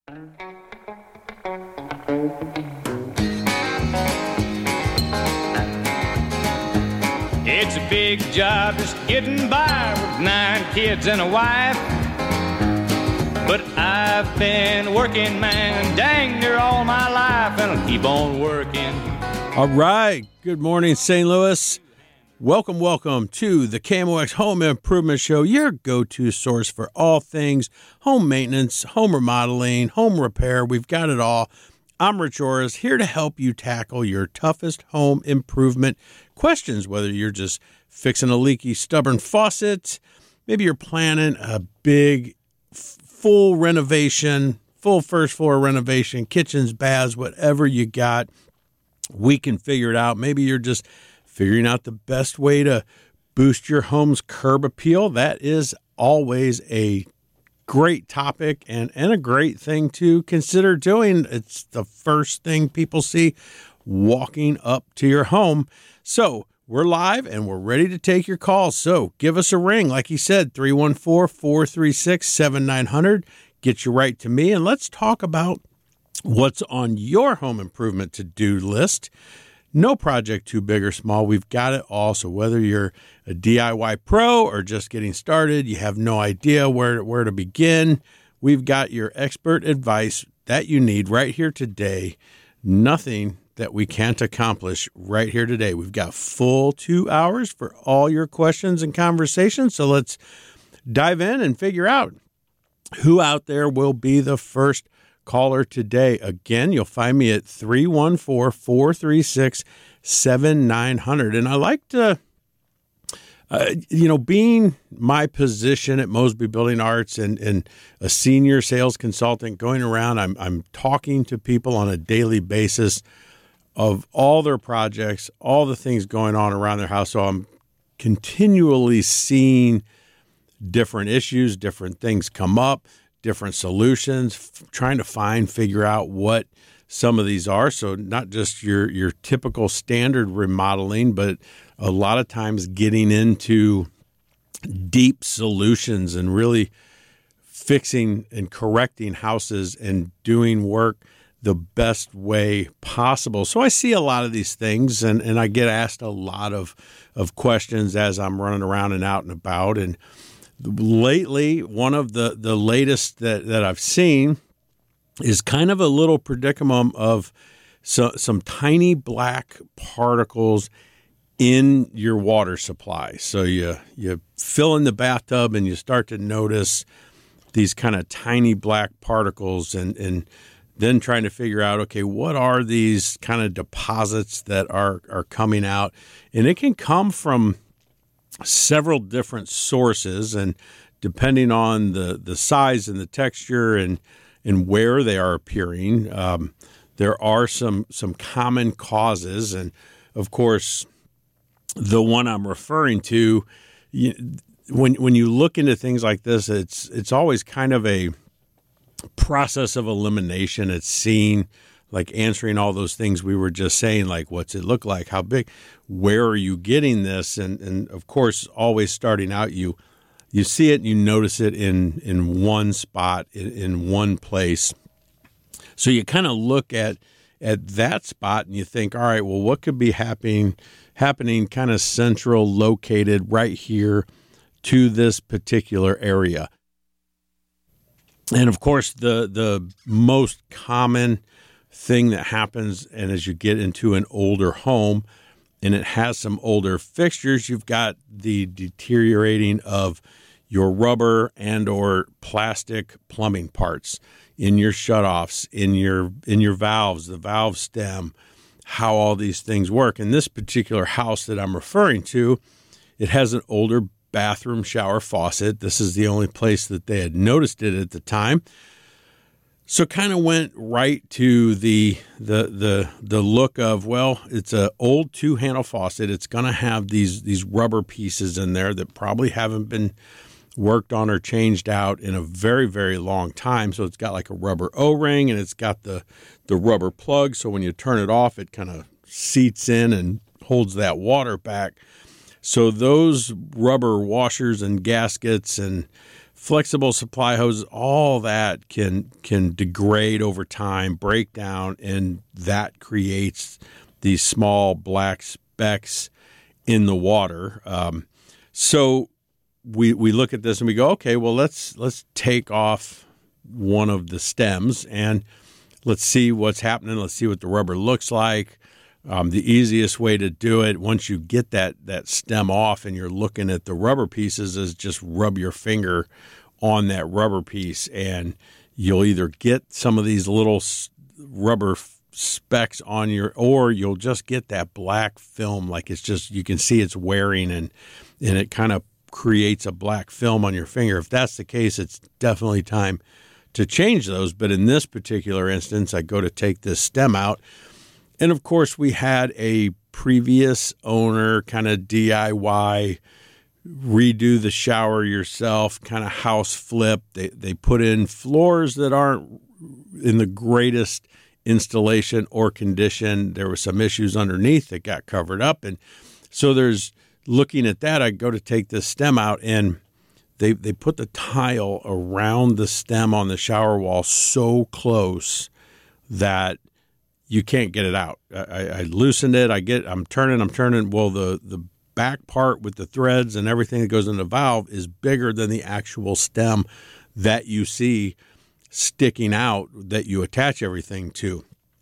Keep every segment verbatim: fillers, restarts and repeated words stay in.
It's a big job just getting by with nine kids and a wife. But I've been working, man, dang near all my life, and I'll keep on working. All right. Good morning, Saint Louis. Welcome, welcome to the K M O X Home Improvement Show, your go-to source for all things home maintenance, home remodeling, home repair. We've got it all. I'm Rich Orris, here to help you tackle your toughest home improvement questions, whether you're just fixing a leaky, stubborn faucet, maybe you're planning a big, f- full renovation, full first floor renovation, kitchens, baths, whatever you got, we can figure it out. Maybe you're just figuring out the best way to boost your home's curb appeal. That is always a great topic and, and a great thing to consider doing. It's the first thing people see walking up to your home. So we're live and we're ready to take your calls. So give us a ring. Like he said, three one four, four three six, seven nine zero zero. Get you right to me. And let's talk about what's on your home improvement to-do list. No project too big or small. We've got it all. So whether you're a D I Y pro or just getting started, you have no idea where, where to begin, we've got your expert advice that you need right here today. Nothing that we can't accomplish right here today. We've got full two hours for all your questions and conversations. So let's dive in and figure out who out there will be the first caller today. Again, you'll find me at three one four, four three six, seven nine zero zero. And I like to, uh, you know, being my position at Mosby Building Arts and, and a senior sales consultant going around, I'm, I'm talking to people on a daily basis of all their projects, all the things going on around their house. So I'm continually seeing different issues, different things come up, different solutions, f- trying to find, figure out what some of these are. So not just your, your typical standard remodeling, but a lot of times getting into deep solutions and really fixing and correcting houses and doing work the best way possible. So I see a lot of these things and, and I get asked a lot of, of questions as I'm running around and out and about. And lately, one of the, the latest that, that I've seen is kind of a little predicament of so, some tiny black particles in your water supply. So you, you fill in the bathtub and you start to notice these kind of tiny black particles and, and then trying to figure out, okay, what are these kind of deposits that are, are coming out? And it can come from several different sources, and depending on the, the size and the texture and, and where they are appearing, um, there are some, some common causes. And of course, the one I'm referring to, you, when, when you look into things like this, it's, it's always kind of a process of elimination. It's seeing, like answering all those things we were just saying, like what's it look like, how big, where are you getting this? And and of course, always starting out, you you see it, and you notice it in in one spot, in, in one place. So you kind of look at at that spot and you think, all right, well, what could be happening happening kind of central located right here to this particular area? And of course, the the most common thing that happens, and as you get into an older home and it has some older fixtures, you've got the deteriorating of your rubber and or plastic plumbing parts in your shutoffs, in your in your valves, the valve stem, how all these things work. In this particular house that I'm referring to, it has an older bathroom shower faucet. This is the only place that they had noticed it at the time. So kind of went right to the the the the look of, well, it's an old two-handle faucet. It's going to have these these rubber pieces in there that probably haven't been worked on or changed out in a very, very long time. So it's got like a rubber O-ring and it's got the, the rubber plug. So when you turn it off, it kind of seats in and holds that water back. So those rubber washers and gaskets and flexible supply hoses, all that can can degrade over time, break down, and that creates these small black specks in the water. Um, so we we look at this and we go, okay, well let's let's take off one of the stems and let's see what's happening. Let's see what the rubber looks like. Um, the easiest way to do it, once you get that that stem off and you're looking at the rubber pieces, is just rub your finger on that rubber piece, and you'll either get some of these little rubber f- specks on your, or you'll just get that black film, like it's just, you can see it's wearing, and and it kind of creates a black film on your finger. If that's the case, it's definitely time to change those. But in this particular instance, I go to take this stem out. And of course, we had a previous owner kind of D I Y redo the shower yourself, kind of house flip. They they put in floors that aren't in the greatest installation or condition. There were some issues underneath that got covered up. And so there's, looking at that, I go to take this stem out, and they they put the tile around the stem on the shower wall so close that you can't get it out. I, I loosened it. I get, I'm turning, I'm turning. Well, the, the back part with the threads and everything that goes in the valve is bigger than the actual stem that you see sticking out that you attach everything to.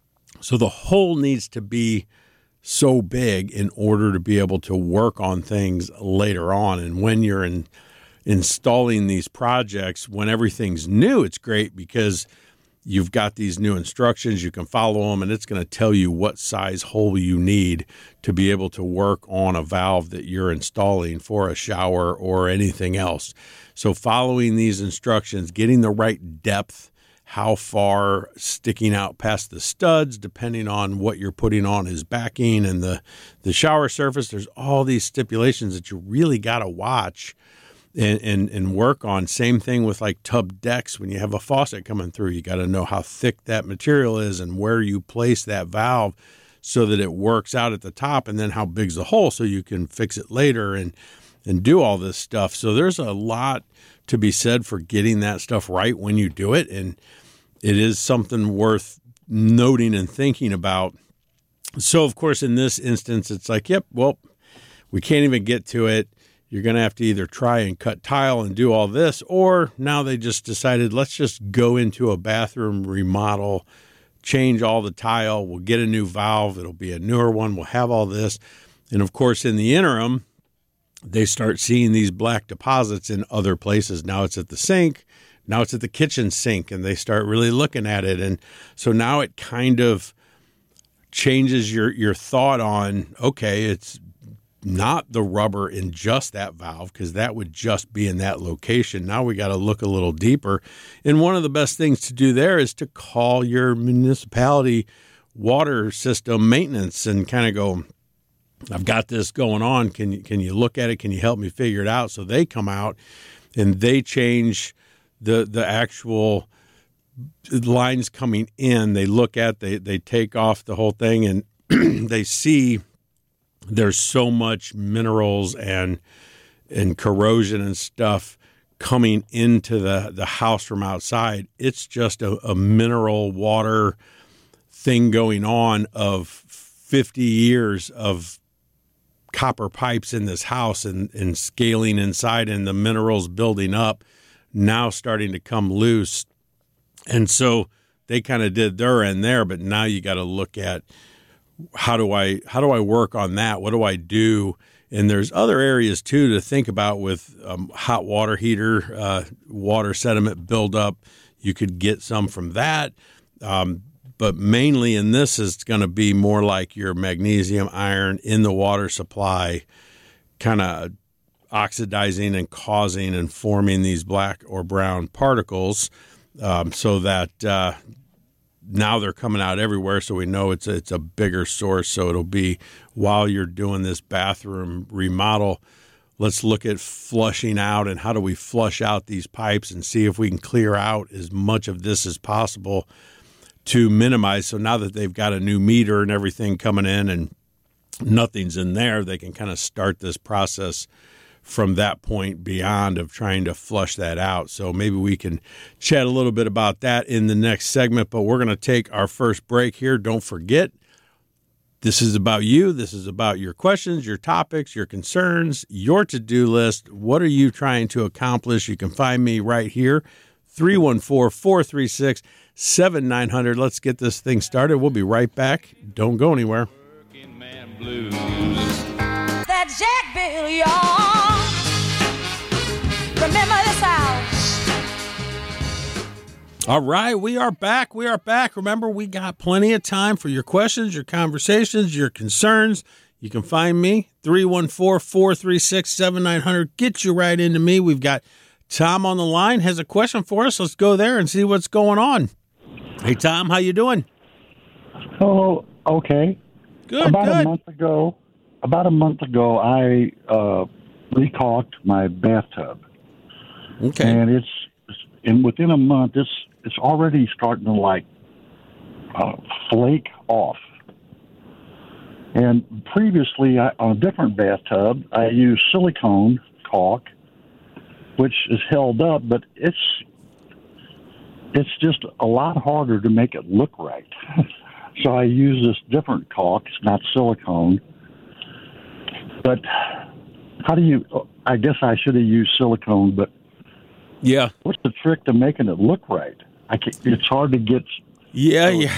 So the hole needs to be so big in order to be able to work on things later on. And when you're in, installing these projects, when everything's new, it's great because you've got these new instructions, you can follow them, and it's going to tell you what size hole you need to be able to work on a valve that you're installing for a shower or anything else. So following these instructions, getting the right depth, how far sticking out past the studs, depending on what you're putting on is backing and the, the shower surface. There's all these stipulations that you really got to watch And, and and work on. Same thing with like tub decks. When you have a faucet coming through, you got to know how thick that material is and where you place that valve so that it works out at the top, and then how big's the hole so you can fix it later and and do all this stuff. So there's a lot to be said for getting that stuff right when you do it, and it is something worth noting and thinking about. So of course in this instance it's like, yep, well, we can't even get to it. You're going to have to either try and cut tile and do all this, or now they just decided, let's just go into a bathroom remodel, change all the tile. We'll get a new valve. It'll be a newer one. We'll have all this. And of course, in the interim, they start seeing these black deposits in other places. Now it's at the sink. Now it's at the kitchen sink, and they start really looking at it. And so now it kind of changes your, your thought on, okay, it's not the rubber in just that valve, because that would just be in that location. Now we got to look a little deeper. And one of the best things to do there is to call your municipality water system maintenance and kind of go, I've got this going on. Can you, can you look at it? Can you help me figure it out? So they come out and they change the, the actual lines coming in. They look at, they, they take off the whole thing, and they see there's so much minerals and and corrosion and stuff coming into the, the house from outside. It's just a, a mineral water thing going on of fifty years of copper pipes in this house and, and scaling inside, and the minerals building up, now starting to come loose. And so they kind of did their end there, but now you got to look at, How do I how do I work on that? What do I do? And there's other areas too to think about with um, hot water heater, uh, water sediment buildup. You could get some from that, um, but mainly in this is going to be more like your magnesium, iron in the water supply, kind of oxidizing and causing and forming these black or brown particles, um, so that. Uh, Now they're coming out everywhere, so we know it's a, it's a bigger source. So it'll be, while you're doing this bathroom remodel, let's look at flushing out and how do we flush out these pipes and see if we can clear out as much of this as possible to minimize. So now that they've got a new meter and everything coming in and nothing's in there, they can kind of start this process from that point beyond of trying to flush that out. So maybe we can chat a little bit about that in the next segment, but we're going to take our first break here. Don't forget, this is about you. This is about your questions, your topics, your concerns, your to-do list. What are you trying to accomplish? You can find me right here, three one four, four three six, seven nine zero zero. Let's get this thing started. We'll be right back. Don't go anywhere. Working man blues. That Jack Bill, y'all. Remember this house. All right, we are back. We are back. Remember, we got plenty of time for your questions, your conversations, your concerns. You can find me, three one four, four three six, seven nine zero zero. Get you right into me. We've got Tom on the line, has a question for us. Let's go there and see what's going on. Hey, Tom, how you doing? Oh, okay. Good, about good. a month ago, about a month ago, I uh, recaulked my bathtub, Okay. and it's and within a month, it's it's already starting to like uh, flake off. And previously, I, on a different bathtub, I used silicone caulk, which is held up, but it's it's just a lot harder to make it look right. So I use this different caulk. It's not silicone. But how do you, I guess I should have used silicone, but Yeah. what's the trick to making it look right? I can, it's hard to get. Yeah, yeah.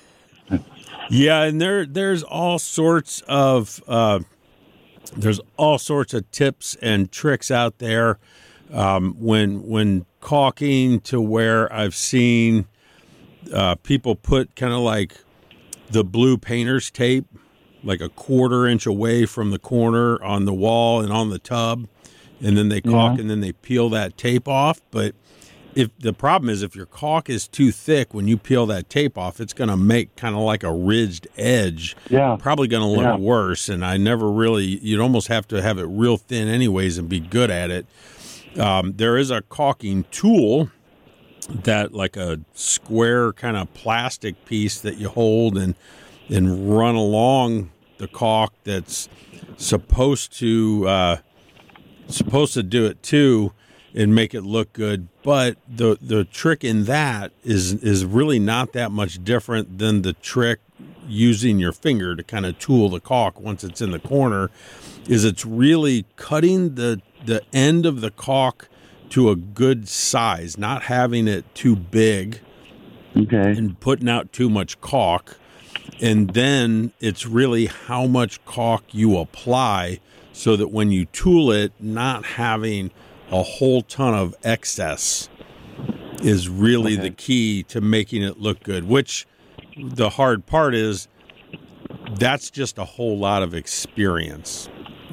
Yeah, and there there's all sorts of uh, there's all sorts of tips and tricks out there um, when when caulking, to where I've seen uh, people put kind of like the blue painter's tape, like a quarter inch away from the corner on the wall and on the tub, and then they caulk Yeah. and then they peel that tape off. But if the problem is, if your caulk is too thick, when you peel that tape off, it's going to make kind of like a ridged edge. Yeah. Probably going to look Yeah. worse. And I never really, you'd almost have to have it real thin anyways and be good at it. Um, there is a caulking tool that, like a square kind of plastic piece that you hold and and run along the caulk that's supposed to uh, supposed to do it too and make it look good. But the the trick in that is is really not that much different than the trick using your finger to kind of tool the caulk once it's in the corner. Is it's really cutting the the end of the caulk to a good size, not having it too big Okay. and putting out too much caulk. And then it's really how much caulk you apply, so that when you tool it, not having a whole ton of excess is really Okay. the key to making it look good, which the hard part is that's just a whole lot of experience.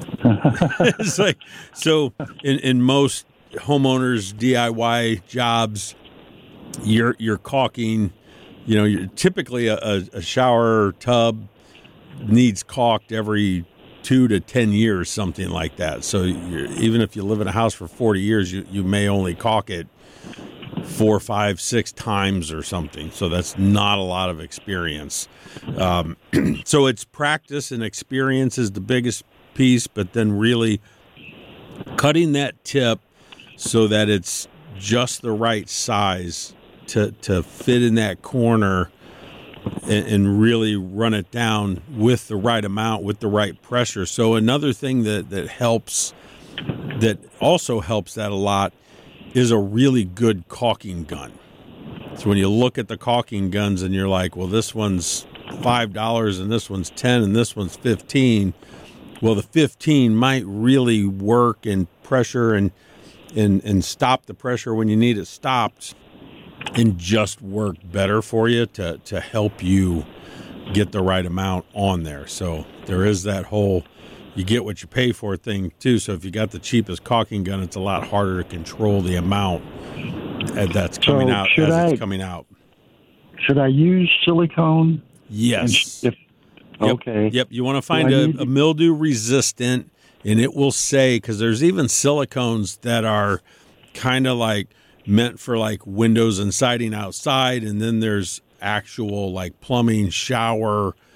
It's like, so in, in most homeowners D I Y jobs, you're you're caulking, you know, you're typically a, a, a shower tub needs caulked every two to ten years, something like that. So you're, even if you live in a house for forty years, you, you may only caulk it four, five, six times or something. So that's not a lot of experience. Um, so it's practice and experience is the biggest piece, but then really cutting that tip so that it's just the right size to, to fit in that corner and, and really run it down with the right amount, with the right pressure. So another thing that, that helps, that also helps that a lot, is a really good caulking gun. So when you look at the caulking guns and you're like, well, this one's five dollars and this one's ten and this one's fifteen. Well, the fifteen might really work and pressure and, and, and stop the pressure when you need it stopped, and just work better for you to, to help you get the right amount on there. So there is that whole, you get what you pay for thing too. So if you got the cheapest caulking gun, it's a lot harder to control the amount that's coming So out as should it's I- coming out. Should I use silicone? Yes. If, Yep. Okay. Yep. You want to find I a, need a to- mildew resistant, and it will say, because there's even silicones that are kind of like meant for like windows and siding outside, and then there's actual like plumbing, shower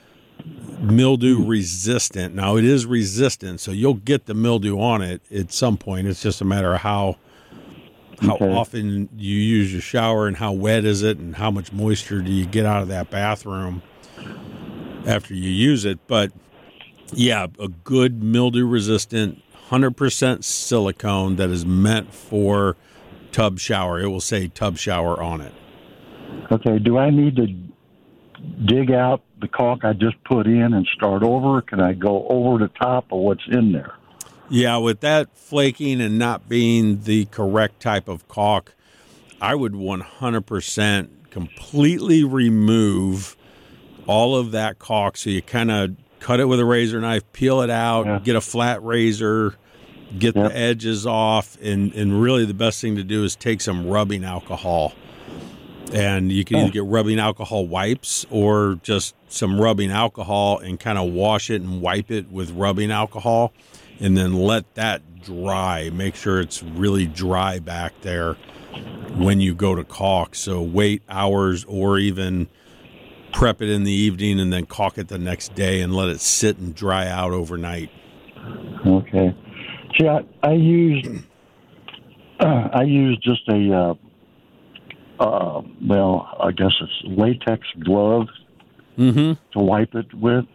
mildew resistant. Now it is resistant, so you'll get the mildew on it at some point. It's just a matter of how how Okay. often you use your shower and how wet is it and how much moisture do you get out of that bathroom after you use it. But yeah, a good mildew resistant, one hundred percent silicone that is meant for tub shower. It will say tub shower on it. Okay. Do I need to dig out the caulk I just put in and start over? Can I go over the top of what's in there? Yeah, with that flaking and not being the correct type of caulk, I would one hundred percent completely remove all of that caulk. So you kind of cut it with a razor knife, peel it out, Yeah. get a flat razor, get Yep. the edges off, and, and really the best thing to do is take some rubbing alcohol. And you can either get rubbing alcohol wipes or just some rubbing alcohol and kind of wash it and wipe it with rubbing alcohol and then let that dry. Make sure it's really dry back there when you go to caulk. So wait hours or even prep it in the evening and then caulk it the next day and let it sit and dry out overnight. Okay. See, I, I used uh, I used just a uh, uh, well, I guess it's latex glove Mm-hmm. to wipe it with,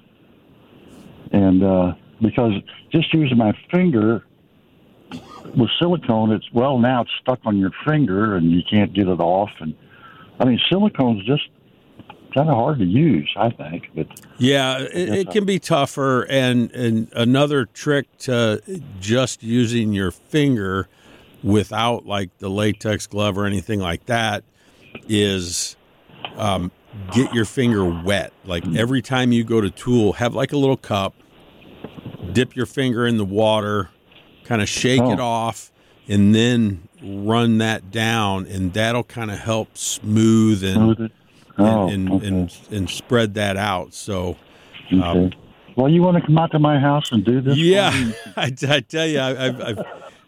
and uh, because just using my finger with silicone, it's well now it's stuck on your finger and you can't get it off. And I mean, silicone's just kind of hard to use, I think. But Yeah, it, it can be tougher. And, and another trick to just using your finger without like the latex glove or anything like that is um, get your finger wet. Like every time you go to tool, have like a little cup, dip your finger in the water, kind of shake Oh. it off, and then run that down, and that'll kind of help smooth and smooth it. Oh, and, and, okay. and and spread that out. So, okay. um, Well, you want to come out to my house and do this? for yeah, me? I, I tell you, I, I've, I've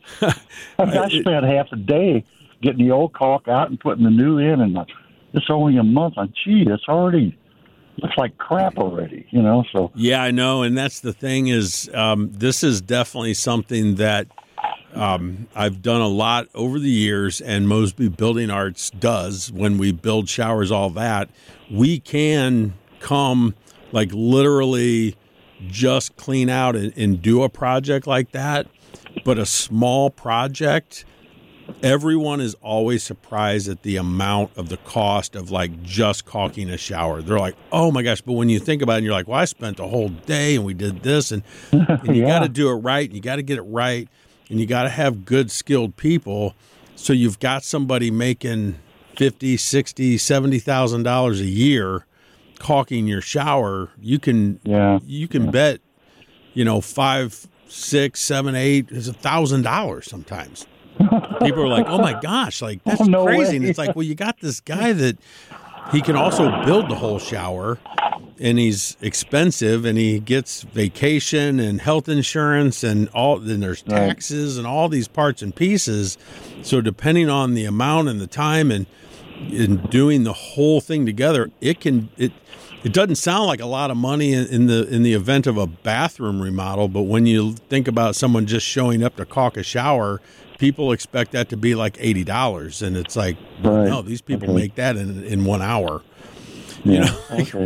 I spent half a day getting the old caulk out and putting the new in, and it's only a month. And gee, it's already looks like crap already, you know. So yeah, I know, and that's the thing is, um, this is definitely something that um, I've done a lot over the years, and Mosby Building Arts does when we build showers, all that. We can come like literally just clean out and, and do a project like that, but a small project. Everyone is always surprised at the amount of the cost of like just caulking a shower. They're like, oh my gosh. But when you think about it, and you're like, well, I spent a whole day and we did this, and, and you Yeah. got to do it right. And you got to get it right. And you got to have good skilled people. So you've got somebody making fifty, sixty, seventy thousand dollars a year caulking your shower. You can, yeah, you can bet, you know, five, six, seven, eight is a thousand dollars sometimes. People are like, oh my gosh, like that's Oh, no crazy. way. And it's like, well, you got this guy that he can also build the whole shower, and he's expensive, and he gets vacation and health insurance and all, then there's Right. taxes and all these parts and pieces. So depending on the amount and the time and in doing the whole thing together, it can, it, it doesn't sound like a lot of money in, in the in the event of a bathroom remodel, but when you think about someone just showing up to caulk a shower, people expect that to be like eighty dollars, and it's like, Right. no, these people Okay. make that in in one hour. yeah. know, Okay.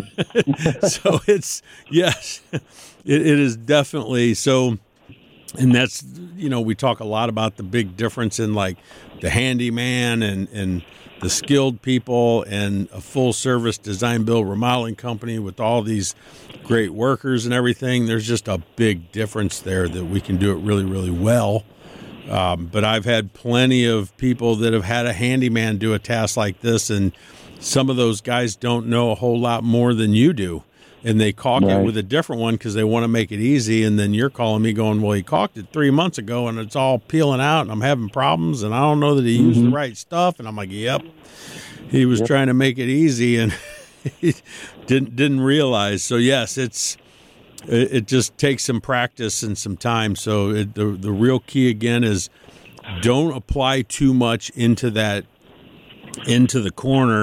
So it's yes, it, it is definitely so. And that's, you know, we talk a lot about the big difference in like the handyman and and the skilled people and a full service design build remodeling company with all these great workers and everything. There's just a big difference there that we can do it really, really well. Um, but I've had plenty of people that have had a handyman do a task like this, and some of those guys don't know a whole lot more than you do. And they caulk Right. it with a different one because they want to make it easy. And then you're calling me going, well, he caulked it three months ago and it's all peeling out and I'm having problems and I don't know that he used the right stuff. And I'm like, yep, he was trying to make it easy and he didn't, didn't realize. So yes, it's, it, it just takes some practice and some time. So it, the, the real key again is don't apply too much into that, into the corner.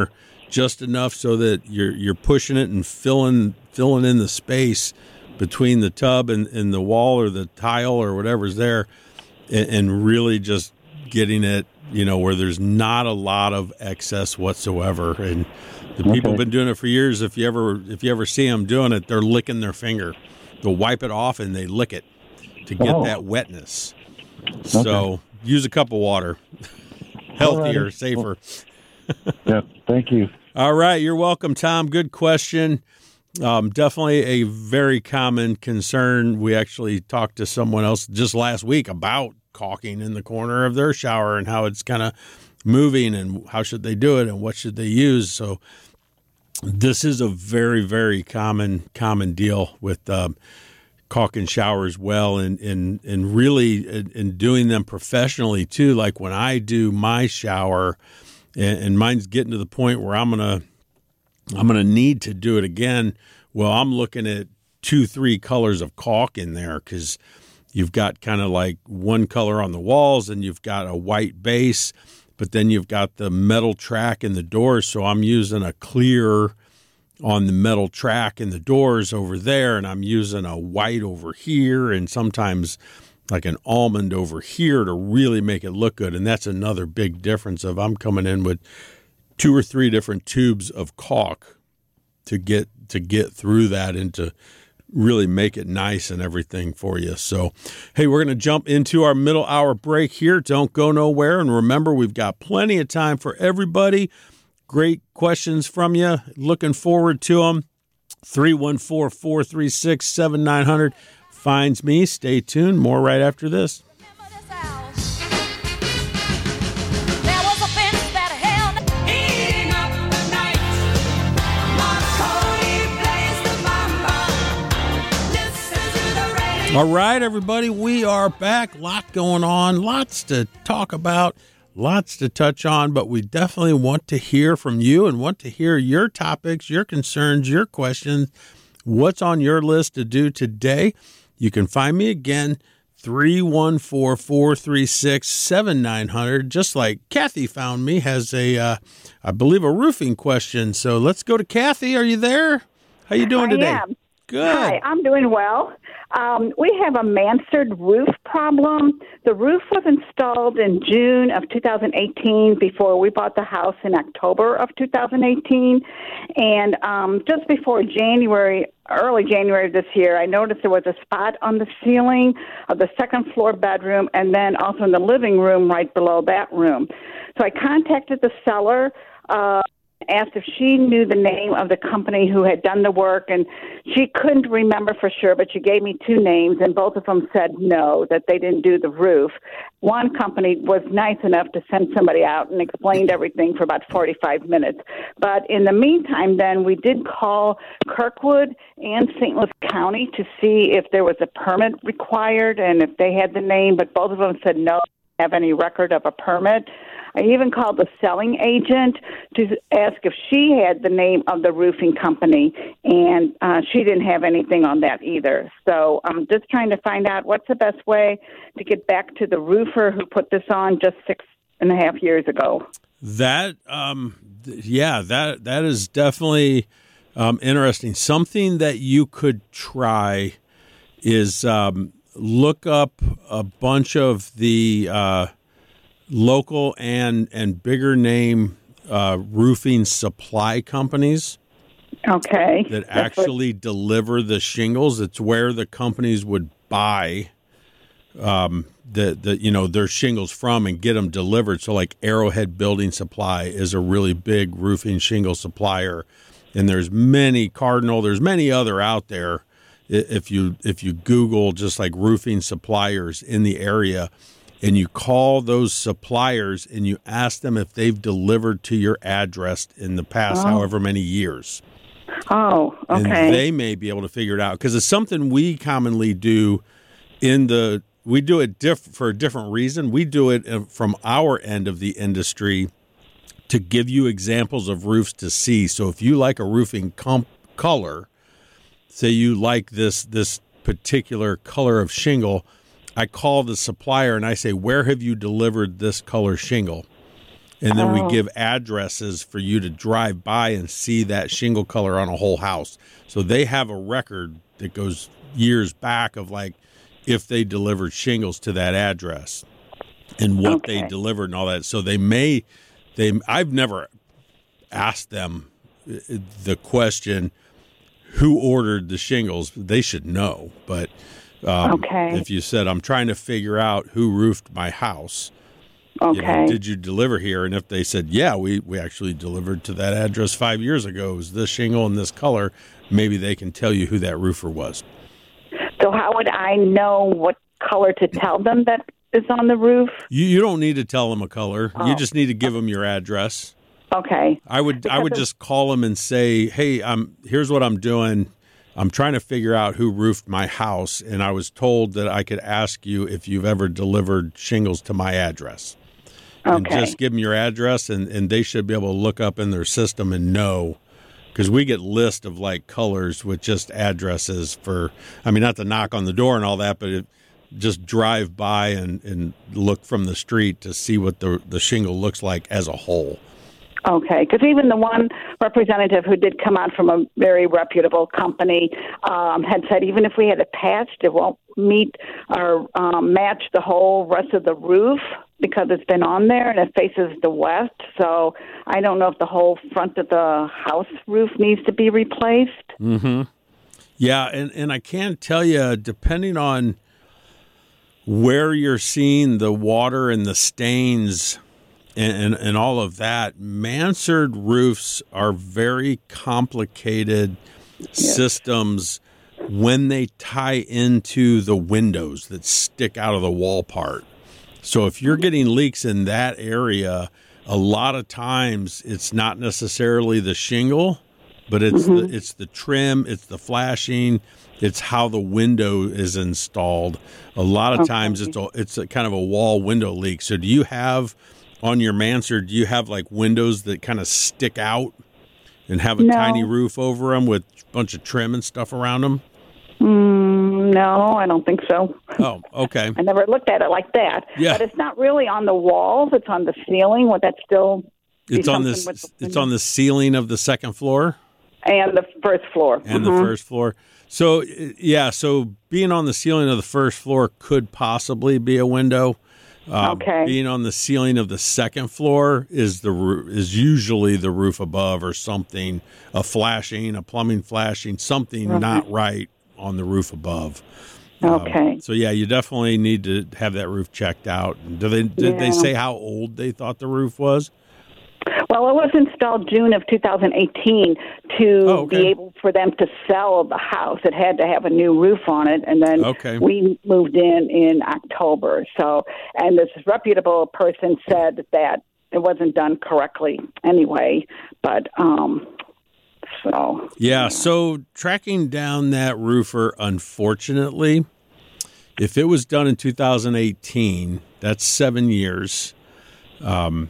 just enough so that you're you're pushing it and filling filling in the space between the tub and, and the wall or the tile or whatever's there, and, and really just getting it, you know, where there's not a lot of excess whatsoever. And the people Okay. have been doing it for years. If you ever if you ever see them doing it, they're licking their finger. They'll wipe it off and they lick it to get Oh. that wetness. So use a cup of water. Healthier, Alrighty. safer. Yeah, thank you. All right, you're welcome, Tom. Good question. Um, definitely a very common concern. We actually talked to someone else just last week about caulking in the corner of their shower and how it's kind of moving and how should they do it and what should they use. So this is a very, very common common deal with um, caulking showers well, and and and really in, in doing them professionally too. Like when I do my shower, and, and mine's getting to the point where I'm gonna I'm gonna need to do it again. Well, I'm looking at two, three colors of caulk in there because you've got kind of like one color on the walls and you've got a white base, but then you've got the metal track in the doors. So I'm using a clear on the metal track in the doors over there, and I'm using a white over here and sometimes like an almond over here to really make it look good. And that's another big difference of I'm coming in with two or three different tubes of caulk to get to get through that and to really make it nice and everything for you. So, hey, we're going to jump into our middle hour break here. Don't go nowhere. And remember, we've got plenty of time for everybody. Great questions from you. Looking forward to them. three one four, four three six, seven nine zero zero finds me. Stay tuned. More right after this. Remember this house. There was a fence that held heating up the night. Marconi plays the mambo. Listen to the radio. All right, everybody, we are back. Lot going on, lots to talk about, lots to touch on, but we definitely want to hear from you and want to hear your topics, your concerns, your questions. What's on your list to do today? You can find me again, three one four, four three six, seven nine zero zero, just like Kathy found me, has a, uh, I believe, a roofing question. So let's go to Kathy. Are you there? How you doing I today? am. Good. Hi, I'm doing well. Um, we have a mansard roof problem. The roof was installed in June of two thousand eighteen before we bought the house in October of two thousand eighteen. And um, just before January, early January of this year, I noticed there was a spot on the ceiling of the second floor bedroom and then also in the living room right below that room. So I contacted the seller, uh, asked if she knew the name of the company who had done the work, and she couldn't remember for sure, but she gave me two names, and both of them said no, that they didn't do the roof. One company was nice enough to send somebody out and explained everything for about forty-five minutes. But in the meantime, then, we did call Kirkwood and Saint Louis County to see if there was a permit required and if they had the name, but both of them said no, they don't have any record of a permit. I even called the selling agent to ask if she had the name of the roofing company, and uh, she didn't have anything on that either. So I'm just trying to find out what's the best way to get back to the roofer who put this on just six and a half years ago. That, um, th- yeah, that that is definitely um, interesting. Something that you could try is um, look up a bunch of the uh, local and and bigger name uh, roofing supply companies Okay. that That's what- actually deliver the shingles. It's where the companies would buy um, the the you know their shingles from and get them delivered. So like Arrowhead Building Supply is a really big roofing shingle supplier, and there's many Cardinal. There's many other out there. I- If you if you Google just like roofing suppliers in the area, and you call those suppliers and you ask them if they've delivered to your address in the past Oh. however many years. Oh, okay. And they may be able to figure it out because it's something we commonly do in the we do it diff, for a different reason. We do it uh, from our end of the industry to give you examples of roofs to see. So if you like a roofing comp color, say you like this this particular color of shingle, I call the supplier and I say, where have you delivered this color shingle? And then Oh. we give addresses for you to drive by and see that shingle color on a whole house. So they have a record that goes years back of like if they delivered shingles to that address and what Okay. they delivered and all that. So they may, they I've never asked them the question, who ordered the shingles? They should know. But um, Okay. if you said, I'm trying to figure out who roofed my house, Okay. you know, did you deliver here? And if they said, yeah, we, we actually delivered to that address five years ago, it was this shingle in this color, maybe they can tell you who that roofer was. So how would I know what color to tell them that is on the roof? You, you don't need to tell them a color. You Oh. just need to give them your address. Okay. I would I Because would of- just call them and say, hey, I'm here's what I'm doing. I'm trying to figure out who roofed my house, and I was told that I could ask you if you've ever delivered shingles to my address. And Okay. just give them your address, and, and they should be able to look up in their system and know, because we get list of like colors with just addresses for, I mean, not to knock on the door and all that, but it, just drive by and, and look from the street to see what the, the shingle looks like as a whole. Okay, because even the one representative who did come out from a very reputable company um, had said even if we had it patched, it won't meet or um, match the whole rest of the roof because it's been on there and it faces the west. So I don't know if the whole front of the house roof needs to be replaced. Mm-hmm. Yeah, and, and I can't tell you, depending on where you're seeing the water and the stains and, and, and all of that, mansard roofs are very complicated systems when they tie into the windows that stick out of the wall part. So if you're getting leaks in that area, a lot of times it's not necessarily the shingle, but it's Mm-hmm. the, it's the trim, it's the flashing, it's how the window is installed. A lot of Okay. times it's a, it's a kind of a wall window leak. So do you have on your mansard, do you have like windows that kind of stick out and have a No. tiny roof over them with a bunch of trim and stuff around them? Mm, no, I don't think so. Oh, okay. I never looked at it like that. Yeah. But it's not really on the walls; it's on the ceiling. Would that still be It's on something this. with the It's window? on the ceiling of the second floor and the first floor. and Mhm. the first floor. So yeah, so being on the ceiling of the first floor could possibly be a window. Um, Okay. Being on the ceiling of the second floor is the roo- is usually the roof above or something, a flashing, a plumbing flashing, something not right on the roof above. Um, Okay. so yeah, you definitely need to have that roof checked out. Do they did they Yeah. say how old they thought the roof was? Well, it was installed June of two thousand eighteen to Oh, okay. be able for them to sell the house. It had to have a new roof on it, and then Okay. we moved in in October. So, and this reputable person said that it wasn't done correctly anyway. But um, so Yeah, so tracking down that roofer, unfortunately, if it was done in two thousand eighteen, that's seven years. Um,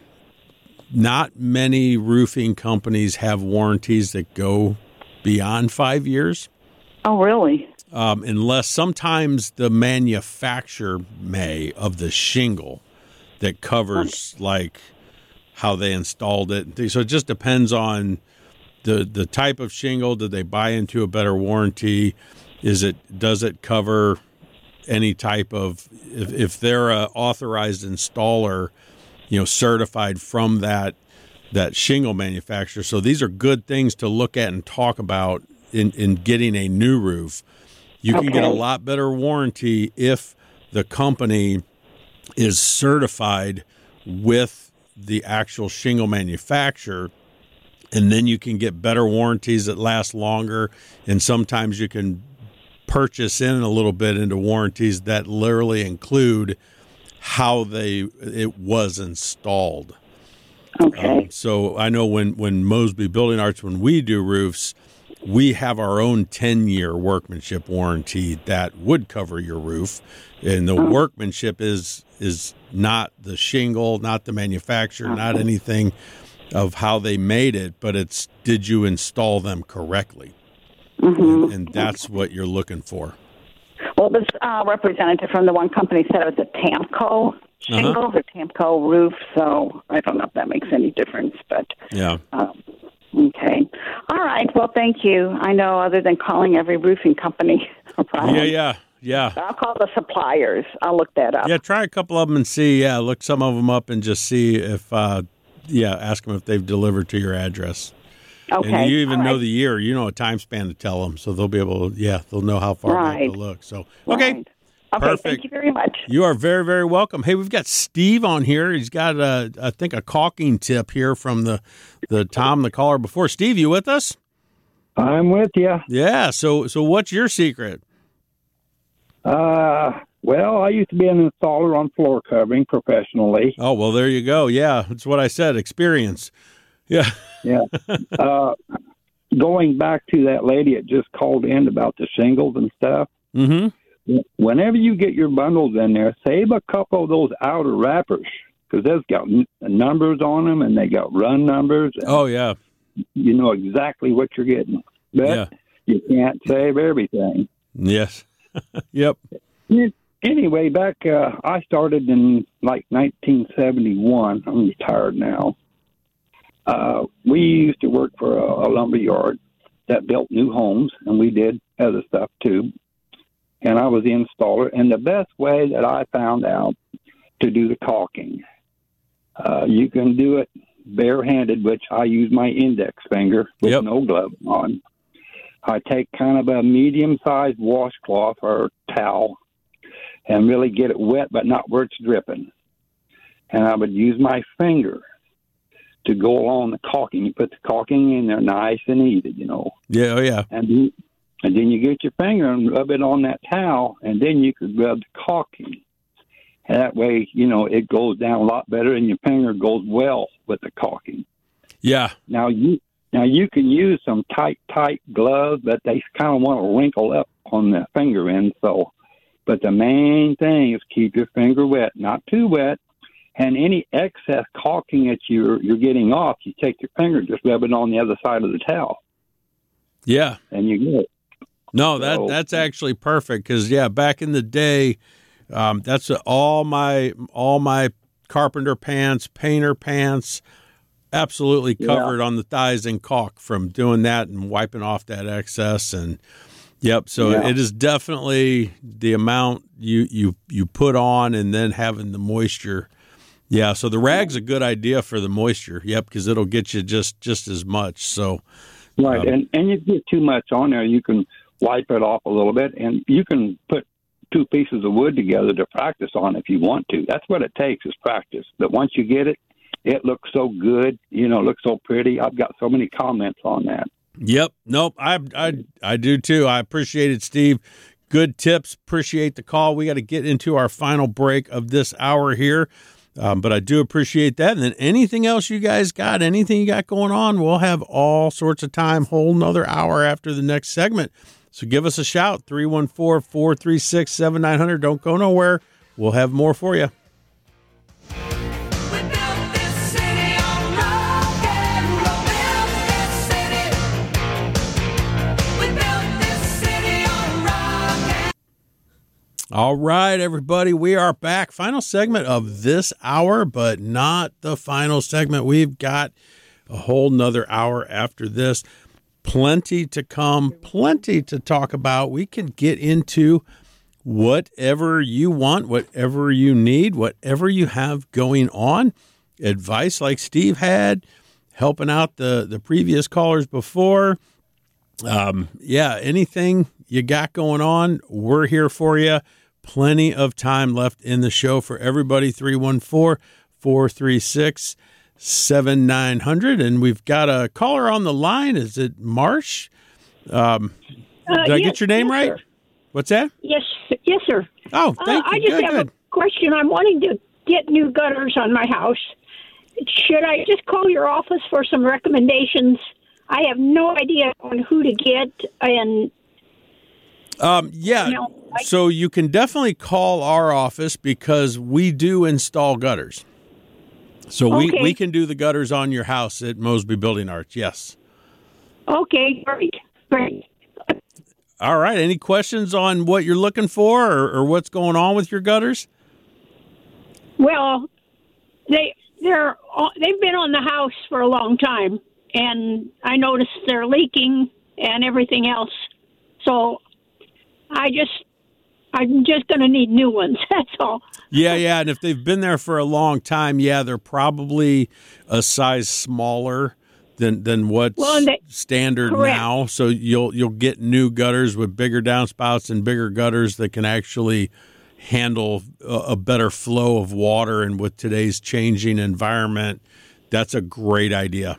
not many roofing companies have warranties that go beyond five years, oh, really? um, unless sometimes the manufacturer may of the shingle that covers like how they installed it. So it just depends on the the type of shingle. Did they buy into a better warranty? Is it does it cover any type of if, if they're a authorized installer, you know, certified from that that shingle manufacturer. So these are good things to look at and talk about in, in getting a new roof. You can get a Okay. lot better warranty if the company is certified with the actual shingle manufacturer, and then you can get better warranties that last longer, and sometimes you can purchase in a little bit into warranties that literally include how they it was installed. Okay. Um, so I know when when Mosby Building Arts, when we do roofs, we have our own ten-year workmanship warranty that would cover your roof, and the workmanship is is not the shingle, not the manufacturer, not anything of how they made it, but it's did you install them correctly, and, and that's what you're looking for. Well, this uh, representative from the one company said it was a Tamco shingles or Tamco roof, so I don't know if that makes any difference, but Yeah. um, okay. All right. Well, thank you. I know other than calling every roofing company around, Yeah, yeah, yeah. I'll call the suppliers. I'll look that up. Yeah, try a couple of them and see. Yeah, look some of them up and just see if, uh, yeah, ask them if they've delivered to your address. Okay. And you even All know right. the year, you know a time span to tell them, so they'll be able to, yeah, they'll know how far back Right. to look. So, okay, Right. Okay, perfect. thank you very much. You are very, very welcome. Hey, we've got Steve on here. He's got, a, I think, a caulking tip here from the, the Tom, the caller before. Steve, you with us? I'm with you. Yeah, so so what's your secret? Uh, well, I used to be an installer on floor covering professionally. Oh, well, there you go. Yeah, that's what I said, experience. Yeah. Yeah. uh, going back to that lady that just called in about the shingles and stuff, Mm-hmm. whenever you get your bundles in there, save a couple of those outer wrappers because they've got n- numbers on them and they got run numbers. And Oh, yeah. you know exactly what you're getting. But Yeah. you can't save everything. Yes. Yep. Anyway, back uh, I started in like nineteen seventy-one. I'm retired now. Uh, we used to work for a, a lumber yard that built new homes, and we did other stuff too. And I was the installer. And the best way that I found out to do the caulking, uh, you can do it barehanded, which I use my index finger with Yep. no glove on. I take kind of a medium-sized washcloth or towel and really get it wet, but not where it's dripping. And I would use my finger to go along the caulking. You put the caulking in there nice and easy, you know. Yeah, oh, yeah. And then, and then you get your finger and rub it on that towel, and then you could rub the caulking. And that way, you know, it goes down a lot better, and your finger goes well with the caulking. Yeah. Now you now you can use some tight, tight gloves, but they kind of want to wrinkle up on the finger end. So, but the main thing is keep your finger wet, not too wet. And any excess caulking that you're you're getting off, you take your finger, just rub it on the other side of the towel, Yeah. and you get it. No, that So- that's actually perfect because, yeah, back in the day, um, that's all my all my carpenter pants, painter pants, absolutely Yeah. covered on the thighs in caulk from doing that and wiping off that excess. And yep, so Yeah. it is definitely the amount you you you put on and then having the moisture. Yeah, so the rag's a good idea for the moisture. Yep, because it'll get you just just as much. So Right, Um, and and you get too much on there, you can wipe it off a little bit, and you can put two pieces of wood together to practice on if you want to. That's what it takes is practice. But once you get it, it looks so good, you know, it looks so pretty. I've got so many comments on that. Yep. Nope. I I I do too. I appreciate it, Steve. Good tips. Appreciate the call. We got to get into our final break of this hour here. Um, but I do appreciate that. And then anything else you guys got, anything you got going on, we'll have all sorts of time, whole another hour after the next segment. So give us a shout, three one four, four three six, seven nine zero zero. Don't go nowhere. We'll have more for you. We built this city on rock and roll. Built this city. We built this city on rock and All right, everybody, we are back. Final segment of this hour, but not the final segment. We've got a whole nother hour after this. Plenty to come, plenty to talk about. We can get into whatever you want, whatever you need, whatever you have going on. Advice like Steve had, helping out the, the previous callers before. Um, yeah, anything you got going on, we're here for you. Plenty of time left in the show for everybody. three one four, four three six, seven nine zero zero. And we've got a caller on the line. Is it Marsh? Um, Uh, did I yes, get your name yes, right? sir. What's that? Yes, yes, sir. Oh, thank uh, I you. just Good, have good. a question. I'm wanting to get new gutters on my house. Should I just call your office for some recommendations? I have no idea on who to get, and Um, yeah. No, I- So you can definitely call our office because we do install gutters. So we, Okay. we can do the gutters on your house at Mosby Building Arts. Yes. okay, great, great. All right. Any questions on what you're looking for or, or what's going on with your gutters? Well, they they're they've been on the house for a long time, and I noticed they're leaking and everything else. So I just I'm just going to need new ones. That's all. Yeah, yeah, and if they've been there for a long time, yeah, they're probably a size smaller than than what's well, they, standard correct. now. So you'll you'll get new gutters with bigger downspouts and bigger gutters that can actually handle a, a better flow of water. And with today's changing environment, that's a great idea.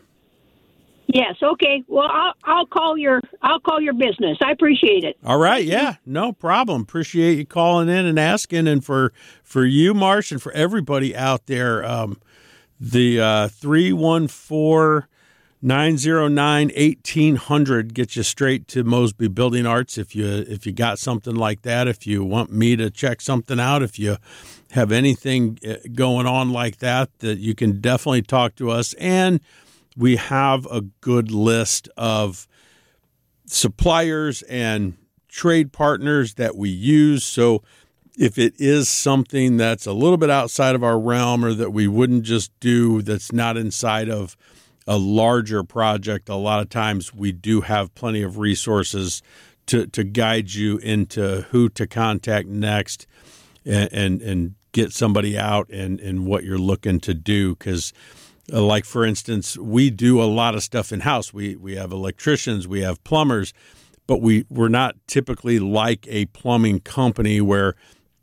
Yes. Okay. Well, I'll I'll call your I'll call your business. I appreciate it. All right. Yeah. No problem. Appreciate you calling in and asking. And for for you, Marsh, and for everybody out there, um, the uh, three one four nine zero nine eighteen hundred gets you straight to Mosby Building Arts. If you if you got something like that, if you want me to check something out, if you have anything going on like that, that you can definitely talk to us. And we have a good list of suppliers and trade partners that we use. So if it is something that's a little bit outside of our realm or that we wouldn't just do, that's not inside of a larger project, a lot of times we do have plenty of resources to, to guide you into who to contact next and, and, and get somebody out and, and what you're looking to do. Because Uh, like, for instance, we do a lot of stuff in-house. We we have electricians, we have plumbers, but we, we're not typically like a plumbing company where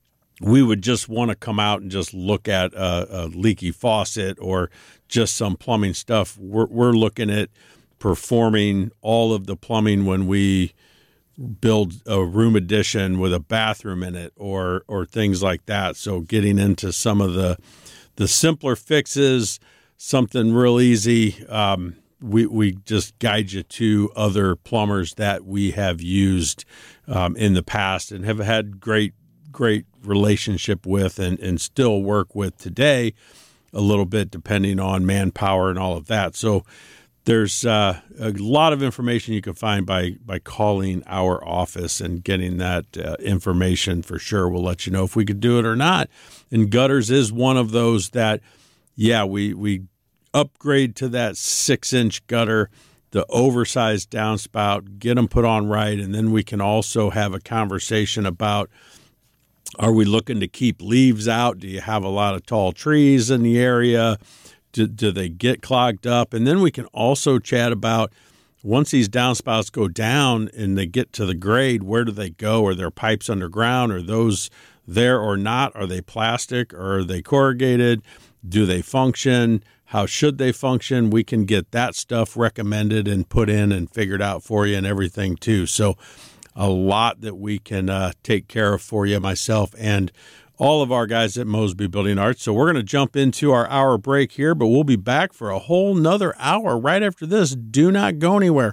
we would just want to come out and just look at a, a leaky faucet or just some plumbing stuff. We're, we're looking at performing all of the plumbing when we build a room addition with a bathroom in it or or things like that. So getting into some of the the simpler fixes, something real easy, um, we we just guide you to other plumbers that we have used um, in the past and have had great, great relationship with and, and still work with today a little bit depending on manpower and all of that. So there's uh, a lot of information you can find by, by calling our office and getting that uh, information for sure. We'll let you know if we could do it or not. And gutters is one of those that, yeah, we, we upgrade to that six-inch gutter, the oversized downspout, get them put on right, and then we can also have a conversation about, are we looking to keep leaves out? Do you have a lot of tall trees in the area? Do, do they get clogged up? And then we can also chat about, once these downspouts go down and they get to the grade, where do they go? Are there pipes underground? Are those there or not? Are they plastic or are they corrugated? Do they function? How should they function? We can get that stuff recommended and put in and figured out for you and everything too. So a lot that we can uh, take care of for you, myself and all of our guys at Mosby Building Arts. So we're going to jump into our hour break here, but we'll be back for a whole nother hour right after this. Do not go anywhere.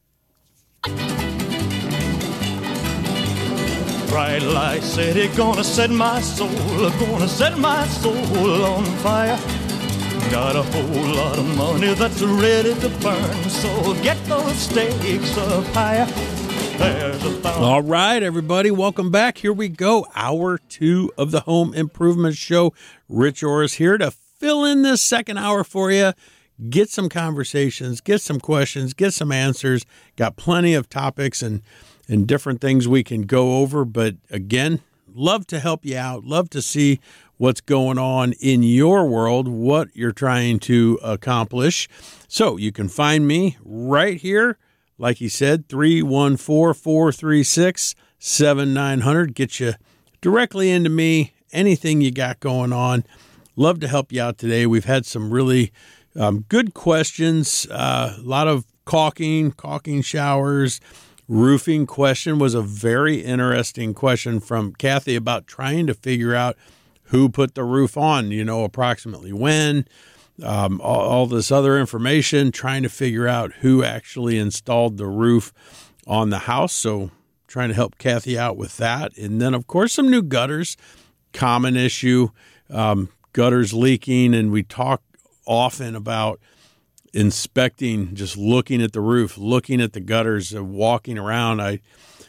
Bright light city, gonna set my soul, gonna set my soul on fire. Got a whole lot of money that's ready to burn, so get those stakes up higher. There's a fountain. All right, everybody, welcome back. Here we go. Hour two of the Home Improvement Show. Rich Orris here to fill in this second hour for you. Get some conversations, get some questions, get some answers. Got plenty of topics and, and different things we can go over. But again, love to help you out. Love to see what's going on in your world, what you're trying to accomplish. So you can find me right here. Like he said, three one four, four three six, seven nine zero zero. Get you directly into me, anything you got going on. Love to help you out today. We've had some really um, good questions, uh, a lot of caulking, caulking showers. Roofing question was a very interesting question from Kathy about trying to figure out who put the roof on, you know, approximately when. Um, all, all this other information, trying to figure out who actually installed the roof on the house. So trying to help Kathy out with that. And then, of course, some new gutters, common issue, um, gutters leaking. And we talk often about inspecting, just looking at the roof, looking at the gutters, uh, walking around. I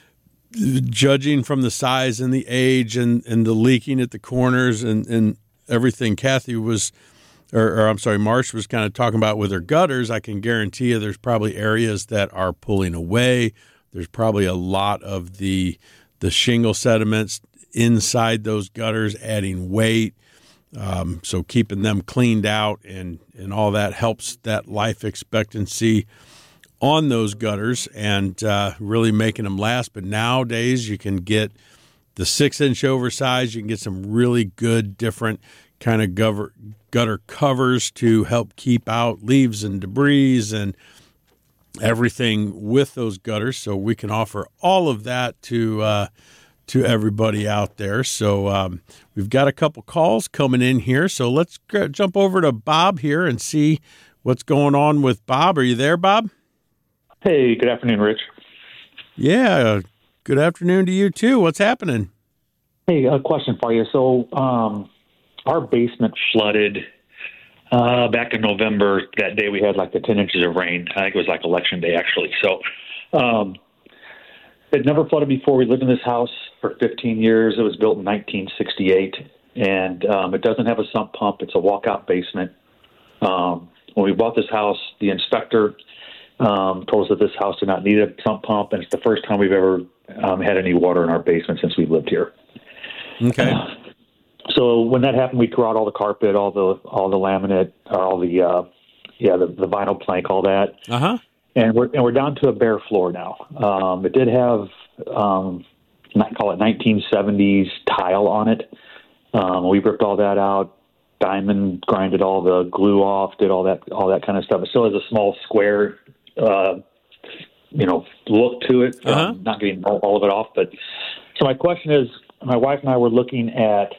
judging from the size and the age and, and the leaking at the corners and, and everything Kathy was, or, or I'm sorry, Marsh was kind of talking about with her gutters, I can guarantee you there's probably areas that are pulling away. There's probably a lot of the the shingle sediments inside those gutters adding weight. Um, so keeping them cleaned out and, and all that helps that life expectancy on those gutters and uh, really making them last. But nowadays you can get the six inch oversized. You can get some really good different kind of gutter, gutter covers to help keep out leaves and debris and everything with those gutters. So we can offer all of that to uh, to everybody out there. So um, we've got a couple calls coming in here. So let's g- jump over to Bob here and see what's going on with Bob. Are you there, Bob? Hey, good afternoon, Rich. Yeah, good afternoon to you too. What's happening? Hey, a question for you. So um, our basement flooded uh, back in November. That day we had like the ten inches of rain. I think it was like election day, actually. So um, it never flooded before. We lived in this house for fifteen years. It was built in nineteen sixty-eight, and um, it doesn't have a sump pump. It's a walkout basement. Um, when we bought this house, the inspector um, told us that this house did not need a sump pump, and it's the first time we've ever um, had any water in our basement since we've lived here. Okay. Uh, so when that happened, we threw out all the carpet, all the all the laminate, all the uh, yeah, the, the vinyl plank, all that. Uh huh. And we're and we're down to a bare floor now. Um, it did have um, not call it nineteen seventies tile on it. Um, we ripped all that out, diamond grinded all the glue off, did all that all that kind of stuff. It still has a small square, uh, you know, look to it. Uh-huh. Um, not getting all, all of it off, but so my question is, my wife and I were looking at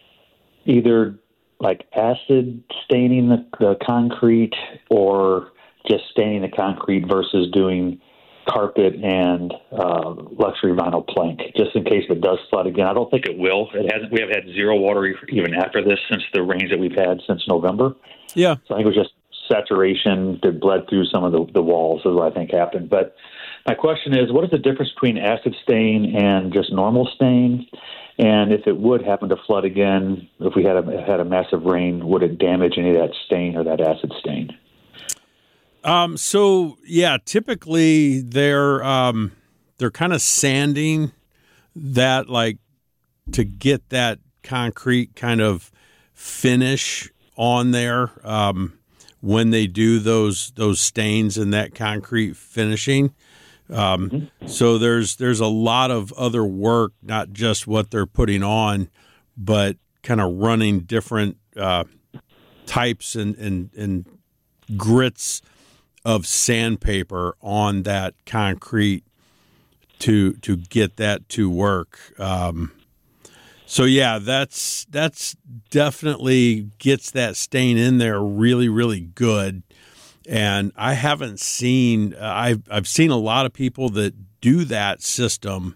either like acid staining the, the concrete or just staining the concrete versus doing carpet and uh, luxury vinyl plank, just in case it does flood again. I don't think it will. It hasn't. We have had zero water even after this since the rains that we've had since November. Yeah. So I think it was just saturation that bled through some of the, the walls is what I think happened. But my question is, what is the difference between acid stain and just normal stain? And if it would happen to flood again, if we had a, had a massive rain, would it damage any of that stain or that acid stain? Um, so yeah, typically they're, um, they're kind of sanding that, like, to get that concrete kind of finish on there, um, when they do those, those stains and that concrete finishing. Um, mm-hmm. So there's, there's a lot of other work, not just what they're putting on, but kind of running different, uh, types and, and, and grits of sandpaper on that concrete to to get that to work. Um, so yeah, that's that's definitely gets that stain in there really, really good. And I haven't seen uh, I've I've seen a lot of people that do that system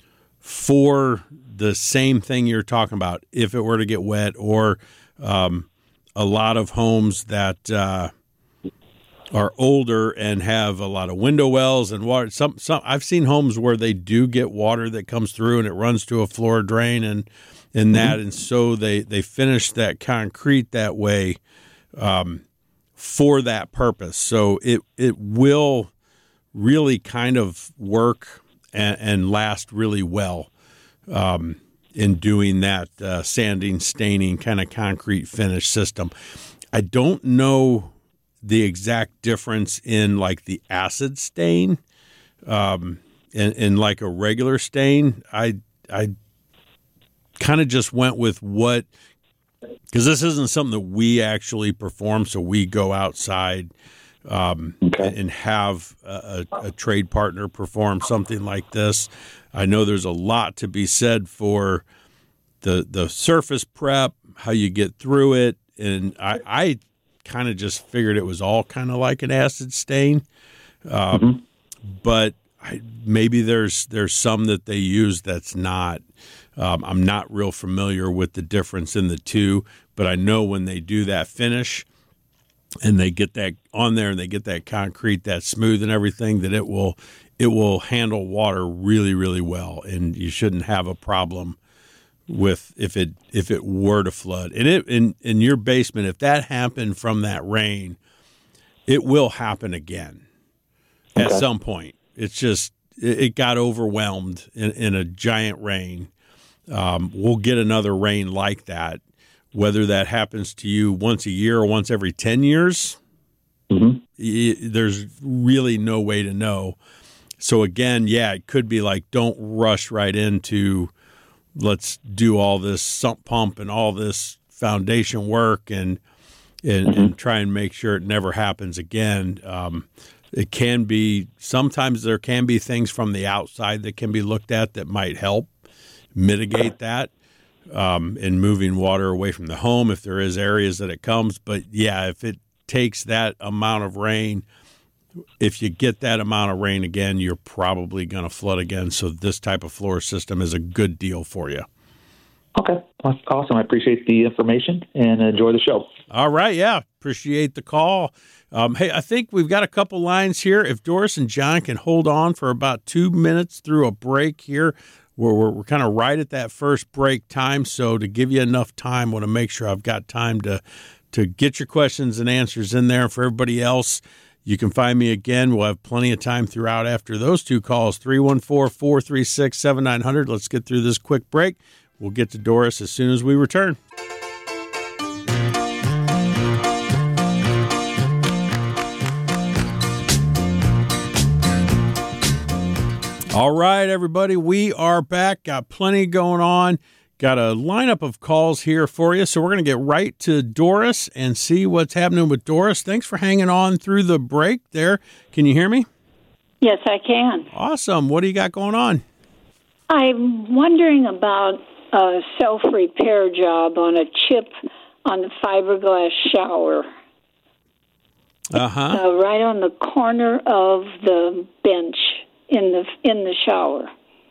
for the same thing you're talking about. If it were to get wet, or um, a lot of homes that uh, are older and have a lot of window wells and water. Some, some I've seen homes where they do get water that comes through and it runs to a floor drain and and that, mm-hmm. and so they they finish that concrete that way um, for that purpose. So it it will really kind of work and, and last really well um, in doing that uh, sanding, staining kind of concrete finish system. I don't know the exact difference in like the acid stain um, and, and like a regular stain. I I kind of just went with what, because this isn't something that we actually perform, so we go outside um, okay. and have a, a trade partner perform something like this. I know there's a lot to be said for the the surface prep, how you get through it, and I, I kind of just figured it was all kind of like an acid stain, um, mm-hmm. but I, maybe there's there's some that they use that's not. Um, I'm not real familiar with the difference in the two, but I know when they do that finish and they get that on there and they get that concrete that smooth and everything, that it will it will handle water really, really well, and you shouldn't have a problem with if it if it were to flood. And it in in your basement, if that happened from that rain, it will happen again at Okay. some point. It's just it, it got overwhelmed in, in a giant rain. Um, we'll get another rain like that. Whether that happens to you once a year or once every ten years, Mm-hmm. y- there's really no way to know. So again, yeah, it could be like, don't rush right into, let's do all this sump pump and all this foundation work and and, Mm-hmm. and try and make sure it never happens again. Um, it can be, sometimes there can be things from the outside that can be looked at that might help mitigate that. Um, and moving water away from the home if there is areas that it comes. But yeah, if it takes that amount of rain, if you get that amount of rain again, you're probably going to flood again. So this type of floor system is a good deal for you. Okay. That's awesome. I appreciate the information and enjoy the show. All right. Yeah. Appreciate the call. Um, hey, I think we've got a couple lines here. If Doris and John can hold on for about two minutes through a break here, We're, we're, we're kind of right at that first break time. So to give you enough time, I want to make sure I've got time to to get your questions and answers in there. For everybody else, you can find me again. We'll have plenty of time throughout after those two calls, three one four, four three six, seven nine zero zero. Let's get through this quick break. We'll get to Doris as soon as we return. All right, everybody, we are back. Got plenty going on. Got a lineup of calls here for you. So we're going to get right to Doris and see what's happening with Doris. Thanks for hanging on through the break there. Can you hear me? Yes, I can. Awesome. What do you got going on? I'm wondering about a self-repair job on a chip on the fiberglass shower, Uh-huh. uh, right on the corner of the bench in the in the shower.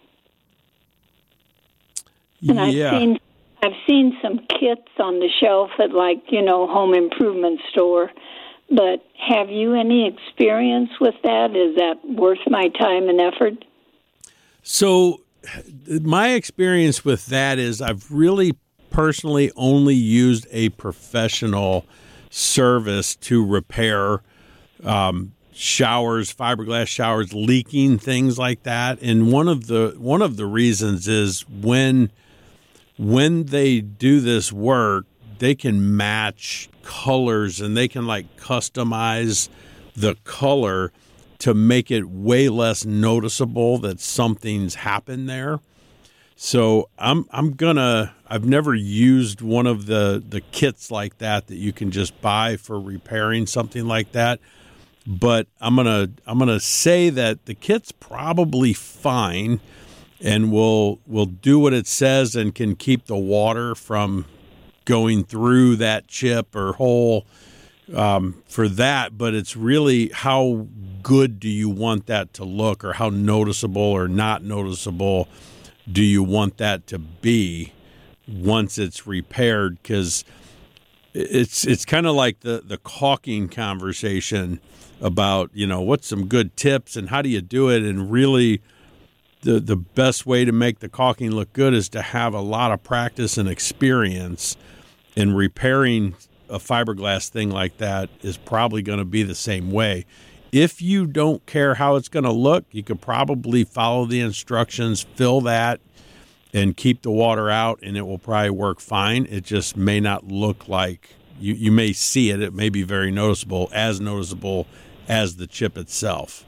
And I've Yeah. seen I've seen some kits on the shelf at, like, you know, home improvement store. But have you any experience with that? Is that worth my time and effort? So my experience with that is I've really personally only used a professional service to repair um, showers, fiberglass showers leaking, things like that. And one of the one of the reasons is when when they do this work, they can match colors and they can like customize the color to make it way less noticeable that something's happened there. So I'm I'm gonna I've never used one of the the kits like that that you can just buy for repairing something like that. But I'm gonna I'm gonna say that the kit's probably fine and will will do what it says and can keep the water from going through that chip or hole um, for that. But it's really how good do you want that to look, or how noticeable or not noticeable do you want that to be once it's repaired? Because it's it's kind of like the the caulking conversation about, you know, what's some good tips and how do you do it. And really the the best way to make the caulking look good is to have a lot of practice and experience. And repairing a fiberglass thing like that is probably going to be the same way. If you don't care how it's going to look, you could probably follow the instructions, fill that, and keep the water out, and it will probably work fine. It just may not look like, you, you may see it, it may be very noticeable, as noticeable as the chip itself.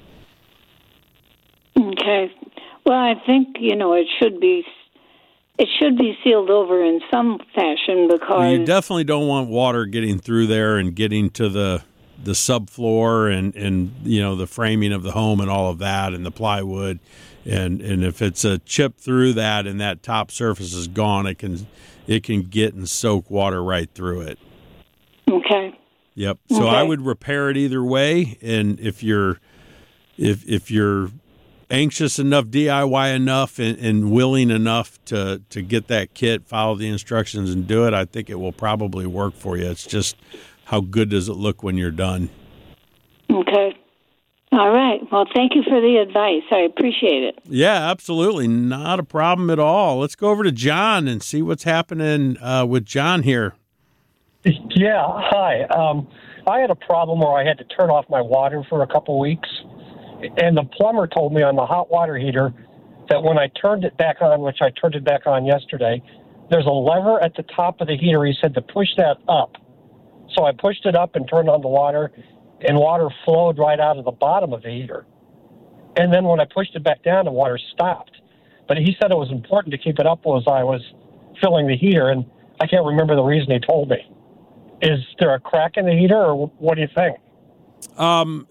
Okay. Well, I think, you know, it should be it should be sealed over in some fashion because You definitely don't want water getting through there and getting to the the subfloor and, and you know the framing of the home and all of that and the plywood. And and if it's a chip through that and that top surface is gone, it can it can get and soak water right through it. Okay. Yep. So Okay. I would repair it either way. And if you're if if you're anxious enough, D I Y enough, and, and willing enough to to get that kit, follow the instructions, and do it, I think it will probably work for you. It's just how good does it look when you're done? Okay. All right. Well, thank you for the advice. I appreciate it. Yeah, absolutely. Not a problem at all. Let's go over to John and see what's happening uh, with John here. Yeah, hi. Um, I had a problem where I had to turn off my water for a couple weeks, and the plumber told me on the hot water heater that when I turned it back on, which I turned it back on yesterday, there's a lever at the top of the heater. He said to push that up. So I pushed it up and turned on the water, and water flowed right out of the bottom of the heater. And then when I pushed it back down, the water stopped. But he said it was important to keep it up as I was filling the heater, and I can't remember the reason he told me. Is there a crack in the heater, or what do you think? Um.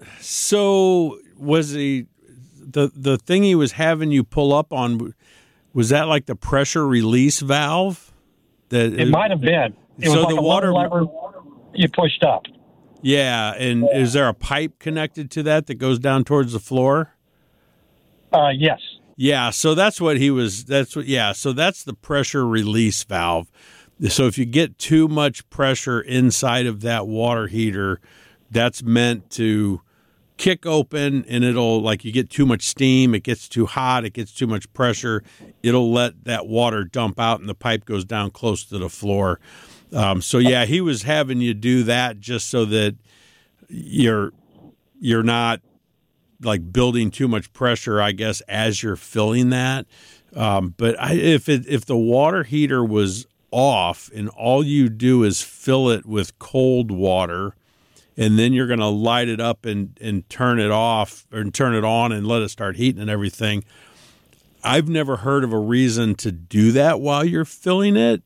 So was he the the thing he was having you pull up on? Was that like the pressure release valve? That It might have been. It So was like the a water- lever you pushed up. Yeah, and is there a pipe connected to that that goes down towards the floor? Uh, yes. Yeah, so that's what he was. That's what. Yeah, so that's the pressure release valve. So if you get too much pressure inside of that water heater, that's meant to kick open, and it'll, like, you get too much steam, it gets too hot, it gets too much pressure, it'll let that water dump out, and the pipe goes down close to the floor. Um, so yeah, he was having you do that just so that you're you're not like building too much pressure, I guess, as you're filling that. Um, but I, if it if the water heater was off and all you do is fill it with cold water, and then you're going to light it up and and turn it off or turn it on and let it start heating and everything, I've never heard of a reason to do that while you're filling it.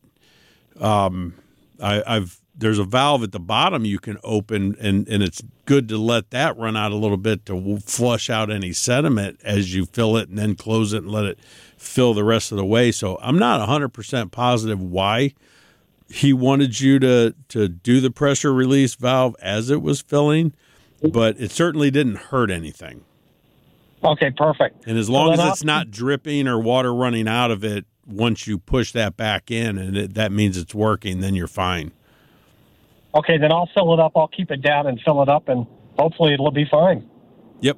Um, I, I've there's a valve at the bottom you can open, and, and it's good to let that run out a little bit to flush out any sediment as you fill it, and then close it and let it fill the rest of the way. So I'm not one hundred percent positive why he wanted you to, to do the pressure release valve as it was filling, but it certainly didn't hurt anything. Okay, perfect. And as long So as then it's I'll- not dripping or water running out of it, once you push that back in and it, that means it's working, then you're fine. Okay, then I'll fill it up. I'll keep it down and fill it up, and hopefully it'll be fine. Yep.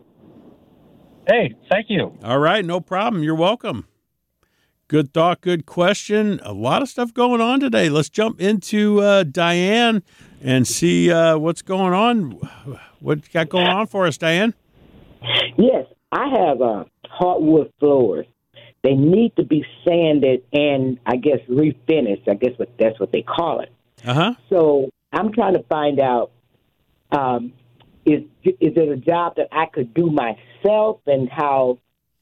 Hey, thank you. All right, no problem. You're welcome. Good thought, good question. A lot of stuff going on today. Let's jump into uh, Diane and see uh, what's going on. What you got going on for us, Diane? Yes, I have uh, hardwood floors. They need to be sanded and, I guess, refinished. I guess what that's what they call it. Uh-huh. So I'm trying to find out, um, is is it a job that I could do myself, and how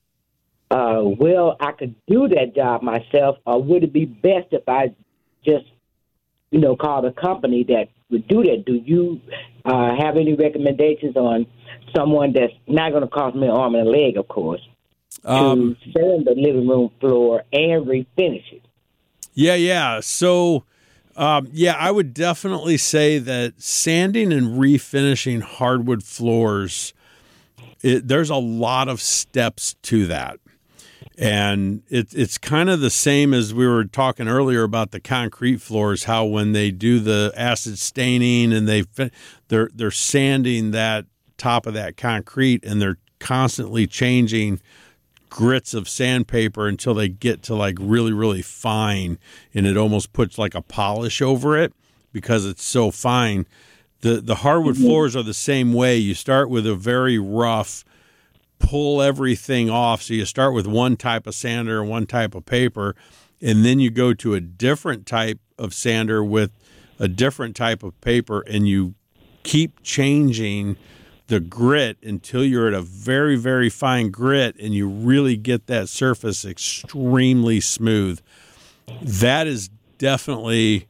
uh, well I could do that job myself, or would it be best if I just, you know, called a company that would do that? Do you uh, have any recommendations on someone that's not going to cost me an arm and a leg, of course, Um, to sand the living room floor and refinish it? Yeah, yeah. So, um, yeah, I would definitely say that sanding and refinishing hardwood floors, it, there's a lot of steps to that. And it, it's kind of the same as we were talking earlier about the concrete floors, how when they do the acid staining and they fin- they're they're sanding that top of that concrete, and they're constantly changing grits of sandpaper until they get to like really, really fine, and it almost puts like a polish over it because it's so fine. The the hardwood Mm-hmm. floors are the same way. You start with a very rough, pull everything off. So you start with one type of sander and one type of paper, and then you go to a different type of sander with a different type of paper, and you keep changing the grit until you're at a very, very fine grit, and you really get that surface extremely smooth. That is definitely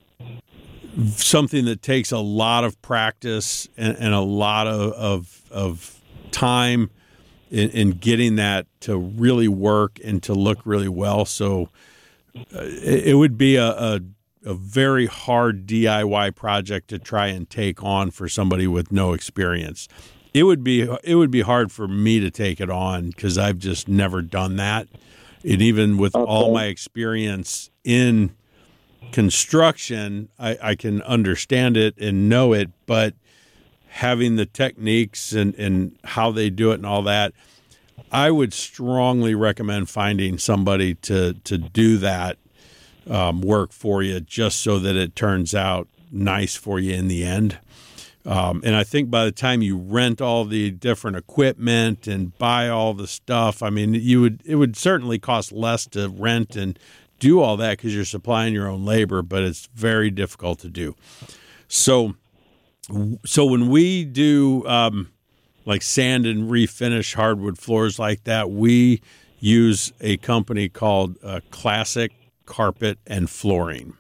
something that takes a lot of practice and, and a lot of, of, of time in, in getting that to really work and to look really well. So uh, it, it would be a, a a very hard D I Y project to try and take on for somebody with no experience. It would be it would be hard for me to take it on because I've just never done that. And even with Okay. all my experience in construction, I, I can understand it and know it, but having the techniques and, and how they do it and all that, I would strongly recommend finding somebody to, to do that um, work for you, just so that it turns out nice for you in the end. Um, and I think by the time you rent all the different equipment and buy all the stuff, I mean, you would it would certainly cost less to rent and do all that because you're supplying your own labor, but it's very difficult to do. So, so when we do um, like sand and refinish hardwood floors like that, we use a company called uh, Classic Carpet and Flooring,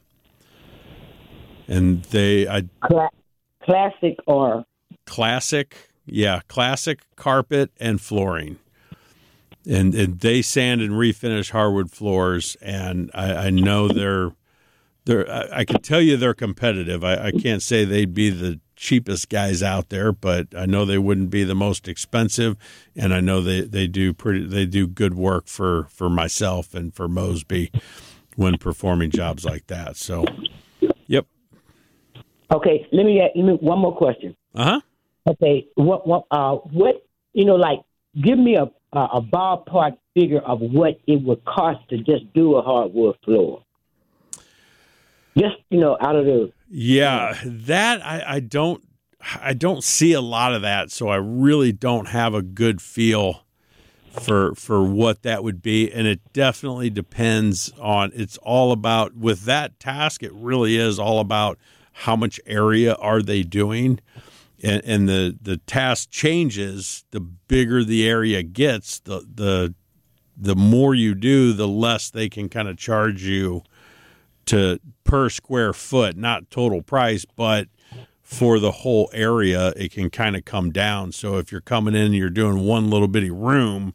and they I. Cla- Classic or Classic, yeah, Classic Carpet and Flooring, and, and they sand and refinish hardwood floors. And I, I know they're they're. I, I can tell you they're competitive. I, I can't say they'd be the cheapest guys out there, but I know they wouldn't be the most expensive. And I know they, they do pretty. They do good work for, for myself and for Mosby when performing jobs like that. So, yep. okay. Let me ask you one more question. Uh huh. Okay, what what uh what you know like give me a a, a ballpark figure of what it would cost to just do a hardwood floor. Just you know out of the yeah that I, I don't I don't see a lot of that, so I really don't have a good feel for for what that would be, and it definitely depends on. It's all about with that task. It really is all about how much area are they doing. And, and the, the task changes, the bigger the area gets, the the the more you do, the less they can kind of charge you to per square foot, not total price, but for the whole area, it can kind of come down. So if you're coming in and you're doing one little bitty room,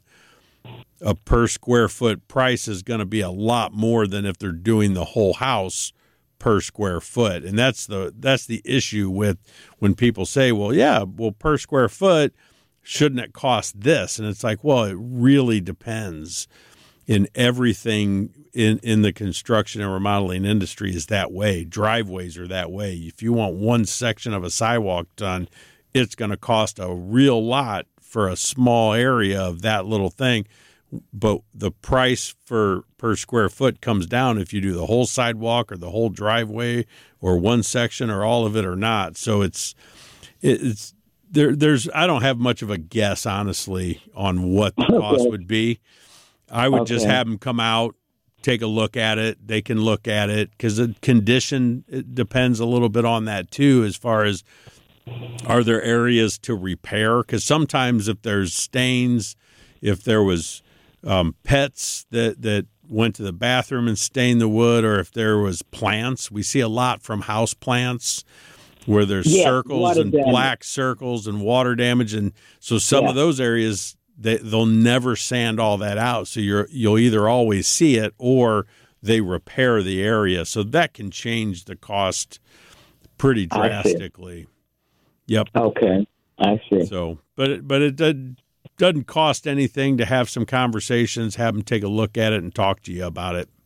a per square foot price is going to be a lot more than if they're doing the whole house per square foot. And that's the that's the issue with when people say, well, yeah, well, per square foot, shouldn't it cost this? And it's like, well, it really depends. In everything in, in the construction and remodeling industry is that way. Driveways are that way. If you want one section of a sidewalk done, it's going to cost a real lot for a small area of that little thing. But the price for per square foot comes down if you do the whole sidewalk or the whole driveway or one section or all of it or not. So it's it's there. There's I don't have much of a guess, honestly, on what the cost Okay. would be. I would just Okay. have them come out, take a look at it. They can look at it because the condition it depends a little bit on that too, as far as are there areas to repair? Because sometimes if there's stains, if there was Um, pets that, that went to the bathroom and stained the wood, or if there was plants. We see a lot from house plants where there's Yeah, circles water and damage. black circles and water damage. And so some Yeah. of those areas, they, they'll never sand all that out. So you're, you'll either always see it or they repair the area. So that can change the cost pretty I see. drastically. Yep. Okay, I see. So, but it, but it did, doesn't cost anything to have some conversations, have them take a look at it and talk to you about it.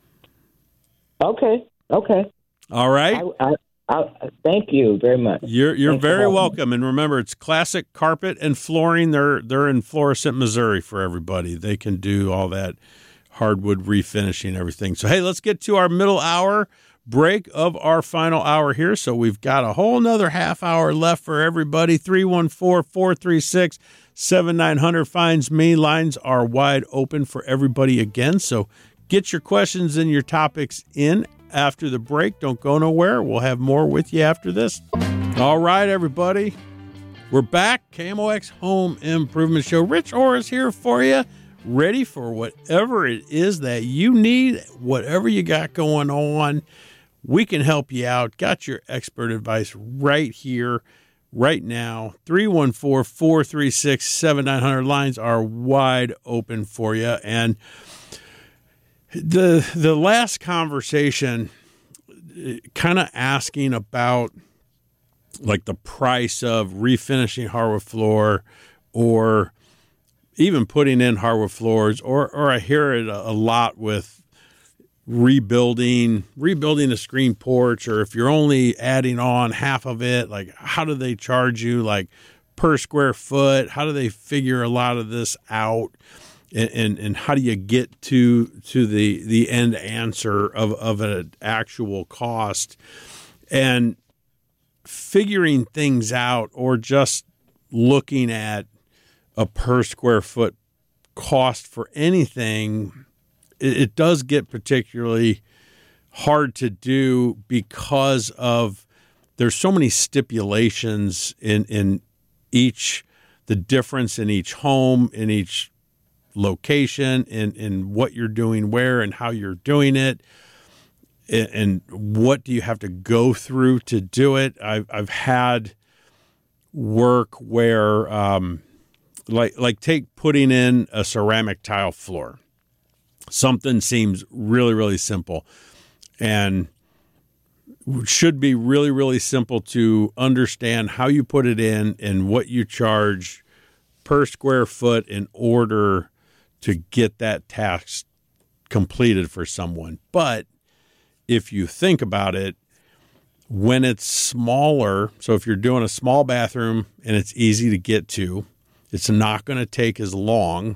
Okay, okay. All right. I, I, I, thank you very much. You're you're Thanks for very having me. welcome. And remember, it's Classic Carpet and Flooring. They're they're in Florissant, Missouri for everybody. They can do all that hardwood refinishing and everything. So hey, let's get to our middle hour break of our final hour here. So we've got a whole nother half hour left for everybody. three one four, four three six, seven nine zero zero finds me. Lines are wide open for everybody again. So get your questions and your topics in after the break. Don't go nowhere. We'll have more with you after this. All right, everybody. We're back. K M O X Home Improvement Show. Rich Orr is here for you, ready for whatever it is that you need, whatever you got going on. We can help you out. Got your expert advice right here, right now. three one four, four three six, seven nine zero zero. Lines are wide open for you. And the the last conversation, kind of asking about like the price of refinishing hardwood floor, or even putting in hardwood floors, or or I hear it a, a lot with rebuilding rebuilding a screen porch, or if you're only adding on half of it, like how do they charge you like per square foot? How do they figure a lot of this out? And, and, and how do you get to to the, the end answer of, of an actual cost? And figuring things out, or just looking at a per square foot cost for anything, it, it does get particularly hard to do because of there's so many stipulations in, in each, the difference in each home, in each location, in, in what you're doing where and how you're doing it. And what do you have to go through to do it? I've I've had work where, um, like like take putting in a ceramic tile floor. Something seems really really simple, and should be really really simple to understand how you put it in and what you charge per square foot in order to get that task completed for someone. But if you think about it, when it's smaller, so if you're doing a small bathroom and it's easy to get to, it's not going to take as long,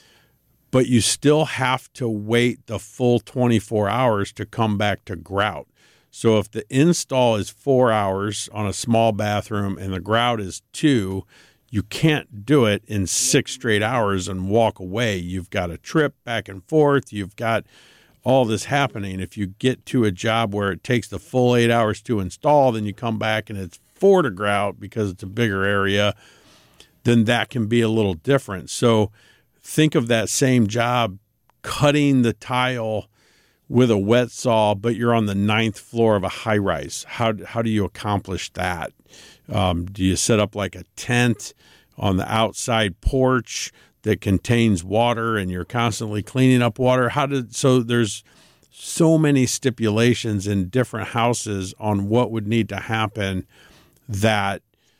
but you still have to wait the full twenty-four hours to come back to grout. So if the install is four hours on a small bathroom and the grout is two, you can't do it in six straight hours and walk away. You've got a trip back and forth. You've got all this happening. If you get to a job where it takes the full eight hours to install, then you come back and it's four to grout because it's a bigger area, then that can be a little different. So think of that same job, cutting the tile with a wet saw, but you're on the ninth floor of a high rise. How, how do you accomplish that? Um, do you set up like a tent on the outside porch that contains water and you're constantly cleaning up water? How did, so there's so many stipulations in different houses on what would need to happen that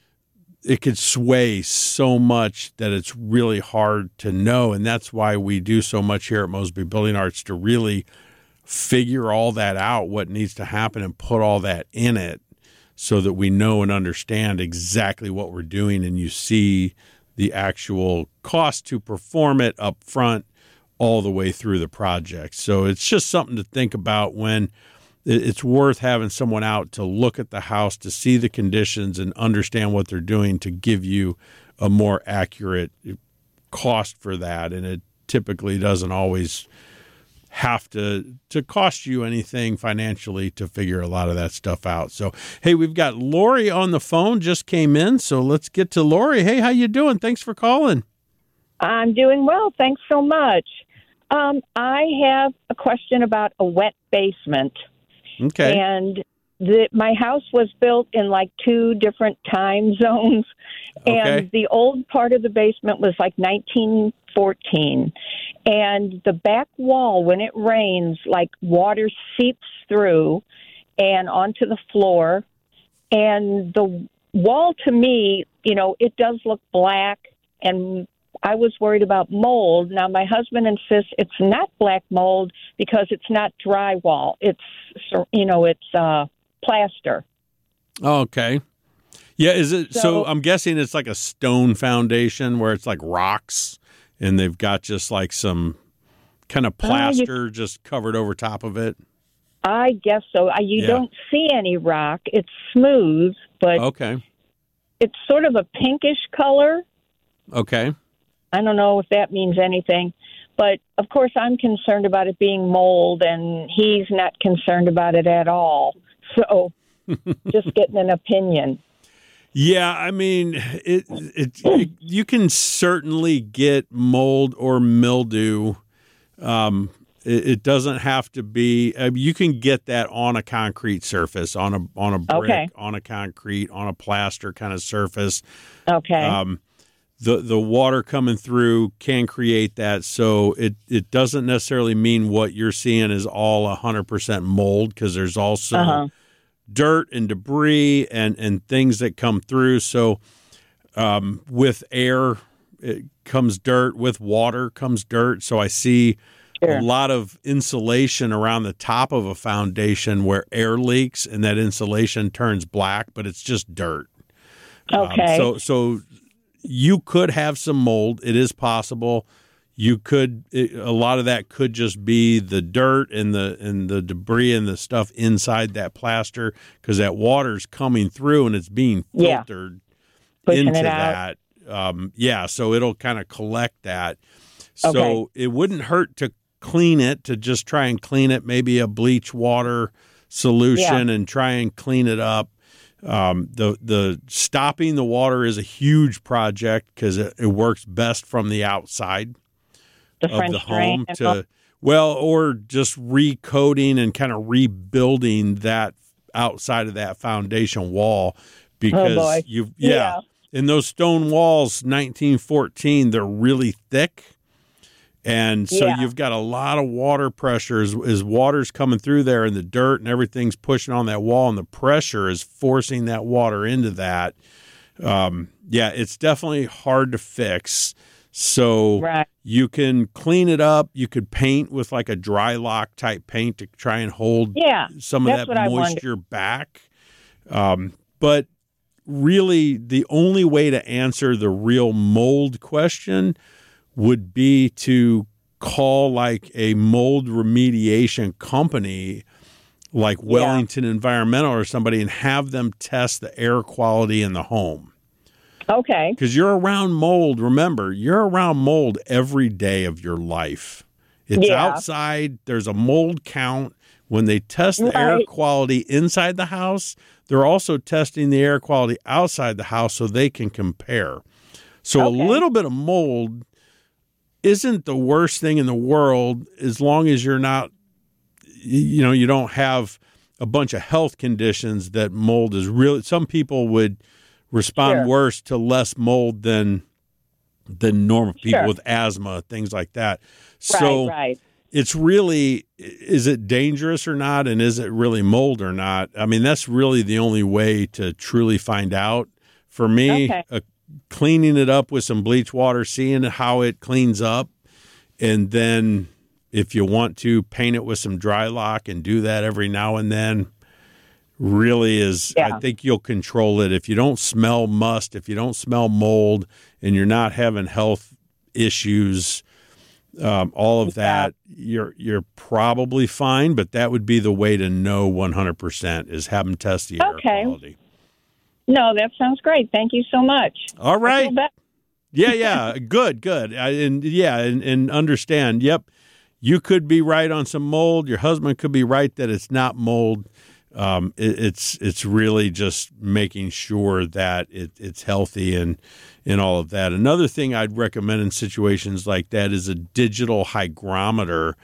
it could sway so much that it's really hard to know. And that's why we do so much here at Mosby Building Arts, to really figure all that out, what needs to happen, and put all that in it so that we know and understand exactly what we're doing, and you see the actual cost to perform it up front all the way through the project. So it's just something to think about when it's worth having someone out to look at the house, to see the conditions and understand what they're doing, to give you a more accurate cost for that. And it typically doesn't always have to to cost you anything financially to figure a lot of that stuff out. So, hey, we've got Lori on the phone, just came in, so let's get to Lori. Hey, how you doing? Thanks for calling. I'm doing well. Thanks so much. Um, I have a question about a wet basement. Okay. And the, my house was built in like two different time zones. Okay. And the old part of the basement was like nineteen fourteen. And the back wall, when it rains, like water seeps through and onto the floor. And the wall, to me, you know, it does look black. And I was worried about mold. Now, my husband insists it's not black mold because it's not drywall. It's, you know, it's uh, plaster. Okay. Yeah, is it so, So- I'm guessing it's like a stone foundation where it's like rocks and they've got just like some kind of plaster just covered over top of it. I guess so. I, you Yeah. don't see any rock. It's smooth, but Okay. it's sort of a pinkish color. Okay. I don't know if that means anything. But, of course, I'm concerned about it being mold, and he's not concerned about it at all. So just getting an opinion. Yeah, I mean, it, it, it you can certainly get mold or mildew. Um, it, it doesn't have to be. Uh, you can get that on a concrete surface, on a on a brick, Okay. on a concrete, on a plaster kind of surface. Okay. Um, the the water coming through can create that, so it it doesn't necessarily mean what you're seeing is all a hundred percent mold, because there's also Uh-huh. dirt and debris and, and things that come through. So um, with air, it comes dirt. With water comes dirt. So I see a lot of insulation around the top of a foundation where air leaks and that insulation turns black, but it's just dirt. Okay. Um, so, so you could have some mold. It is possible. You could, it, a lot of that could just be the dirt and the, and the debris and the stuff inside that plaster, because that water's coming through and it's being filtered yeah. into it that. Um, yeah. So it'll kind of collect that. So Okay. it wouldn't hurt to clean it, to just try and clean it, maybe a bleach water solution Yeah. and try and clean it up. Um, the the stopping the water is a huge project because it, it works best from the outside The of French the drain home and to all- well, or just recoating and kind of rebuilding that outside of that foundation wall, because boy. you've yeah, Yeah. and those stone walls, nineteen fourteen, they're really thick. And so Yeah. you've got a lot of water pressure as, as water's coming through there, and the dirt and everything's pushing on that wall, and the pressure is forcing that water into that. Um, yeah, it's definitely hard to fix. So Right. you can clean it up. You could paint with like a dry lock type paint to try and hold Yeah, some of that's what that I wondered. moisture back. Um, but really, the only way to answer the real mold question would be to call like a mold remediation company like Wellington Environmental or somebody and have them test the air quality in the home. Okay. Because you're around mold. Remember, you're around mold every day of your life. It's Yeah. outside. There's a mold count. When they test the air Right. quality inside the house, they're also testing the air quality outside the house so they can compare. So Okay. a little bit of mold isn't the worst thing in the world, as long as you're not, you know, you don't have a bunch of health conditions that mold is really. Some people would respond Sure. worse to less mold than than normal people Sure. with asthma, things like that. So right, right. it's really, is it dangerous or not, and is it really mold or not? I mean, that's really the only way to truly find out. For me, Okay. uh, cleaning it up with some bleach water, seeing how it cleans up, and then if you want to, paint it with some dry lock and do that every now and then, really is, Yeah. I think you'll control it. If you don't smell must, if you don't smell mold, and you're not having health issues, um, all of that, you're you're probably fine. But that would be the way to know one hundred percent, is have them test the air Okay. quality. No, that sounds great. Thank you so much. All I right. feel better. Yeah, yeah, good, good, I, and yeah, and, and understand. Yep, you could be right on some mold. Your husband could be right that it's not mold. Um, it, it's it's really just making sure that it, it's healthy and and all of that. Another thing I'd recommend in situations like that is a digital hygrometer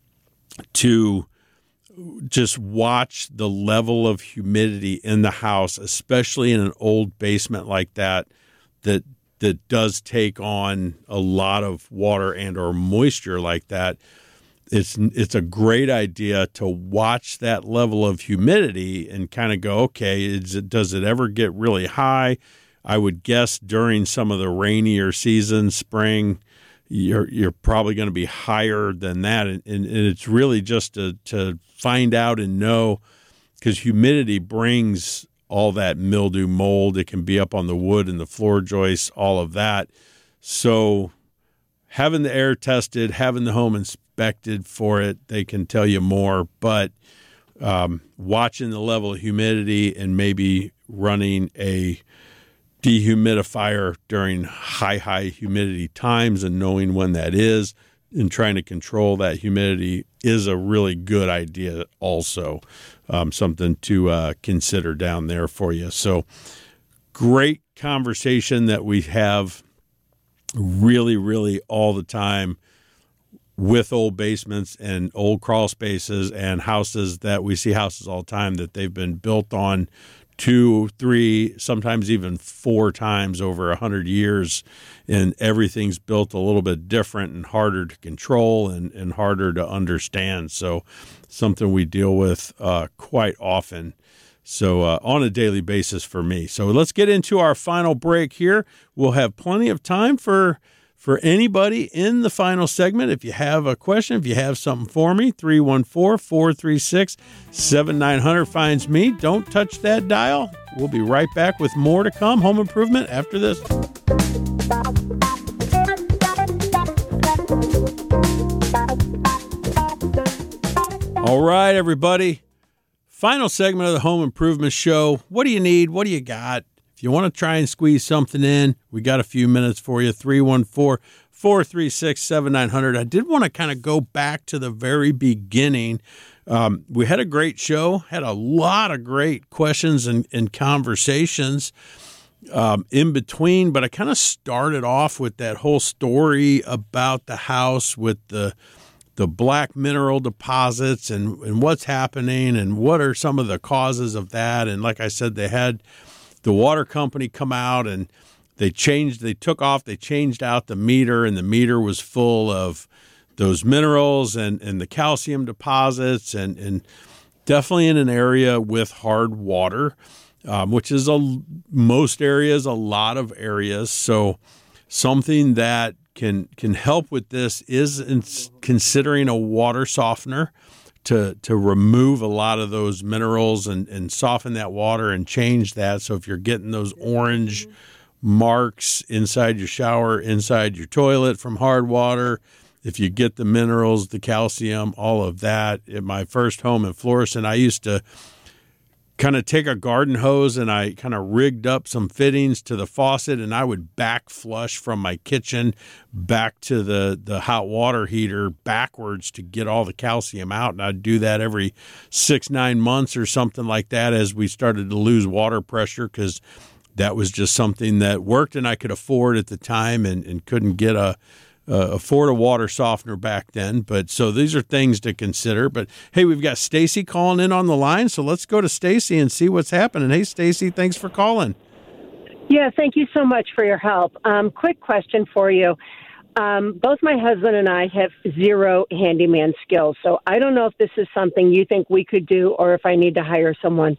to just watch the level of humidity in the house, especially in an old basement like that, that that does take on a lot of water and or moisture like that. It's it's a great idea to watch that level of humidity and kind of go, okay, is it, does it ever get really high? I would guess during some of the rainier seasons, spring, you're you're probably going to be higher than that, and, and, and it's really just to to find out and know, because humidity brings all that mildew, mold. It can be up on the wood and the floor joists, all of that. So having the air tested, having the home inspected for it, they can tell you more. But um, watching the level of humidity and maybe running a dehumidifier during high, high humidity times and knowing when that is and trying to control that humidity is a really good idea also. Um, something to uh, consider down there for you. So great conversation that we have really, really all the time with old basements and old crawl spaces and houses that we see houses all the time that they've been built on two, three, sometimes even four times over a hundred years, and everything's built a little bit different and harder to control and, and harder to understand. So something we deal with uh, quite often. So uh, on a daily basis for me. So let's get into our final break here. We'll have plenty of time for For anybody in the final segment, if you have a question, if you have something for me, three one four, four three six, seven nine zero zero finds me. Don't touch that dial. We'll be right back with more to come. Home improvement after this. All right, everybody. Final segment of the Home Improvement Show. What do you need? What do you got? If you want to try and squeeze something in, we got a few minutes for you. three one four, four three six, seven nine zero zero. I did want to kind of go back to the very beginning. Um, we had a great show, had a lot of great questions and, and conversations um, in between, but I kind of started off with that whole story about the house with the the black mineral deposits and, and what's happening and what are some of the causes of that. And like I said, they had the water company come out and they changed, they took off, they changed out the meter, and the meter was full of those minerals and, and the calcium deposits and, and definitely in an area with hard water, um, which is a, most areas, a lot of areas. So something that can can help with this is in considering a water softener to to remove a lot of those minerals and, and soften that water and change that. So if you're getting those orange marks inside your shower, inside your toilet from hard water, if you get the minerals, the calcium, all of that. At my first home in Florissant, I used to kind of take a garden hose and I kind of rigged up some fittings to the faucet, and I would back flush from my kitchen back to the, the hot water heater backwards to get all the calcium out. And I'd do that every six, nine months or something like that as we started to lose water pressure, because that was just something that worked and I could afford at the time and, and couldn't get a Uh, afford a water softener back then. But so these are things to consider. But hey, we've got Stacy calling in on the line, so let's go to Stacy and see what's happening. Hey, Stacy, thanks for calling. Yeah, thank you so much for your help. Um, quick question for you. Um, both my husband and I have zero handyman skills, so I don't know if this is something you think we could do or if I need to hire someone.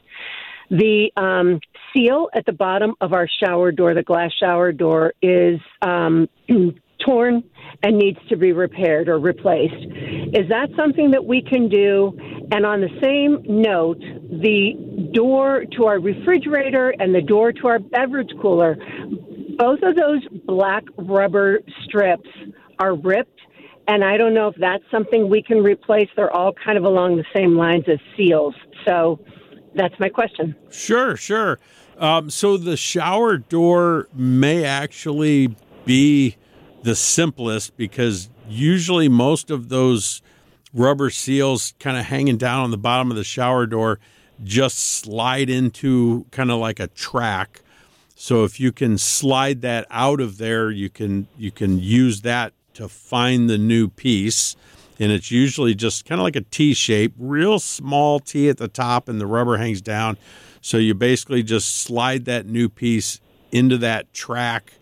The um, seal at the bottom of our shower door, the glass shower door, is um, torn and needs to be repaired or replaced. Is that something that we can do? And on the same note, the door to our refrigerator and the door to our beverage cooler, both of those black rubber strips are ripped, and I don't know if that's something we can replace. They're all kind of along the same lines as seals. So that's my question. Sure, sure. Um, so the shower door may actually be the simplest, because usually most of those rubber seals kind of hanging down on the bottom of the shower door just slide into kind of like a track. So if you can slide that out of there, you can you can use that to find the new piece. And it's usually just kind of like a T shape, real small T at the top, and the rubber hangs down. So you basically just slide that new piece into that track,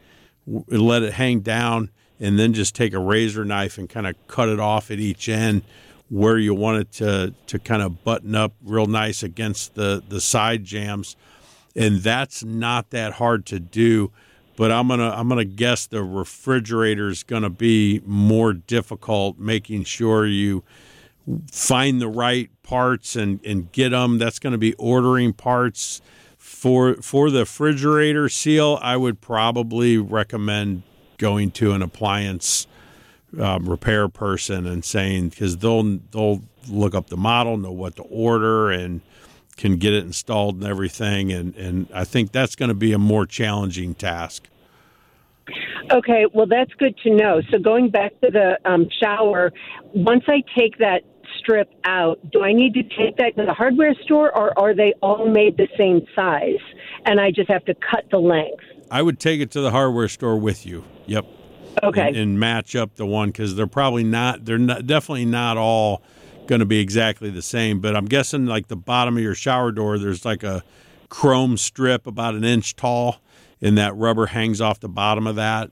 let it hang down, and then just take a razor knife and kind of cut it off at each end where you want it to to kind of button up real nice against the, the side jambs. And that's not that hard to do, but I'm gonna I'm gonna guess the refrigerator is gonna be more difficult, making sure you find the right parts and, and get them. That's going to be ordering parts. For for the refrigerator seal, I would probably recommend going to an appliance um, repair person and saying, because they'll they'll look up the model, know what to order, and can get it installed and everything. And, and I think that's going to be a more challenging task. Okay, well, that's good to know. So going back to the um, shower, once I take that strip out, do I need to take that to the hardware store, or are they all made the same size and I just have to cut the length? I would take it to the hardware store with you. Yep. Okay. And, and match up the one, because they're probably not, they're not, definitely not all going to be exactly the same. But I'm guessing like the bottom of your shower door, there's like a chrome strip about an inch tall, and that rubber hangs off the bottom of that.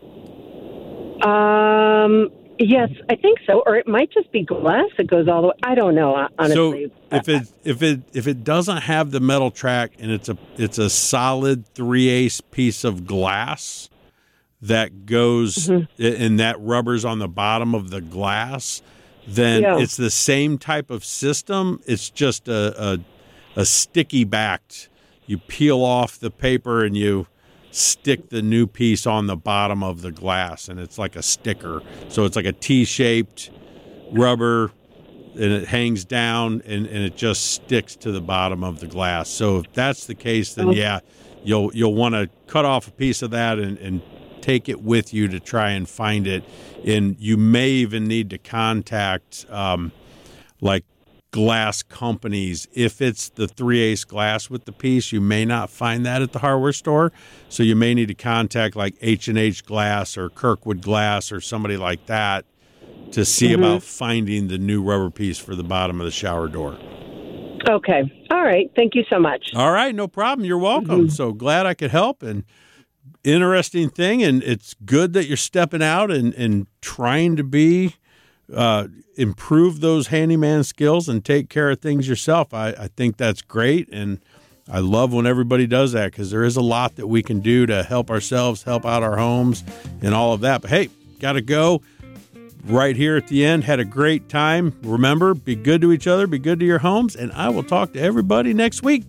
Um. Yes, I think so. Or it might just be glass that goes all the way. I don't know, honestly. So if it if it if it doesn't have the metal track and it's a it's a solid three eighths piece of glass, that goes Mm-hmm. and that rubber's on the bottom of the glass, then Yeah. it's the same type of system. It's just a, a, a sticky backed. You peel off the paper and you stick the new piece on the bottom of the glass, and it's like a sticker. So it's like a T-shaped rubber, and it hangs down, and, and it just sticks to the bottom of the glass. So if that's the case, then Okay. yeah, you'll you'll want to cut off a piece of that and, and take it with you to try and find it. And you may even need to contact um, like glass companies. If it's the three eighths glass with the piece, you may not find that at the hardware store. So you may need to contact like H and H Glass or Kirkwood Glass or somebody like that to see Mhm. about finding the new rubber piece for the bottom of the shower door. Okay. All right. Thank you so much. All right, no problem. You're welcome. So glad I could help, and interesting thing, and it's good that you're stepping out and, and trying to be uh, improve those handyman skills and take care of things yourself. I, I think that's great, and I love when everybody does that, because there is a lot that we can do to help ourselves, help out our homes, and all of that. But hey, got to go. Right here at the end, had a great time. Remember, be good to each other, be good to your homes, and I will talk to everybody next week.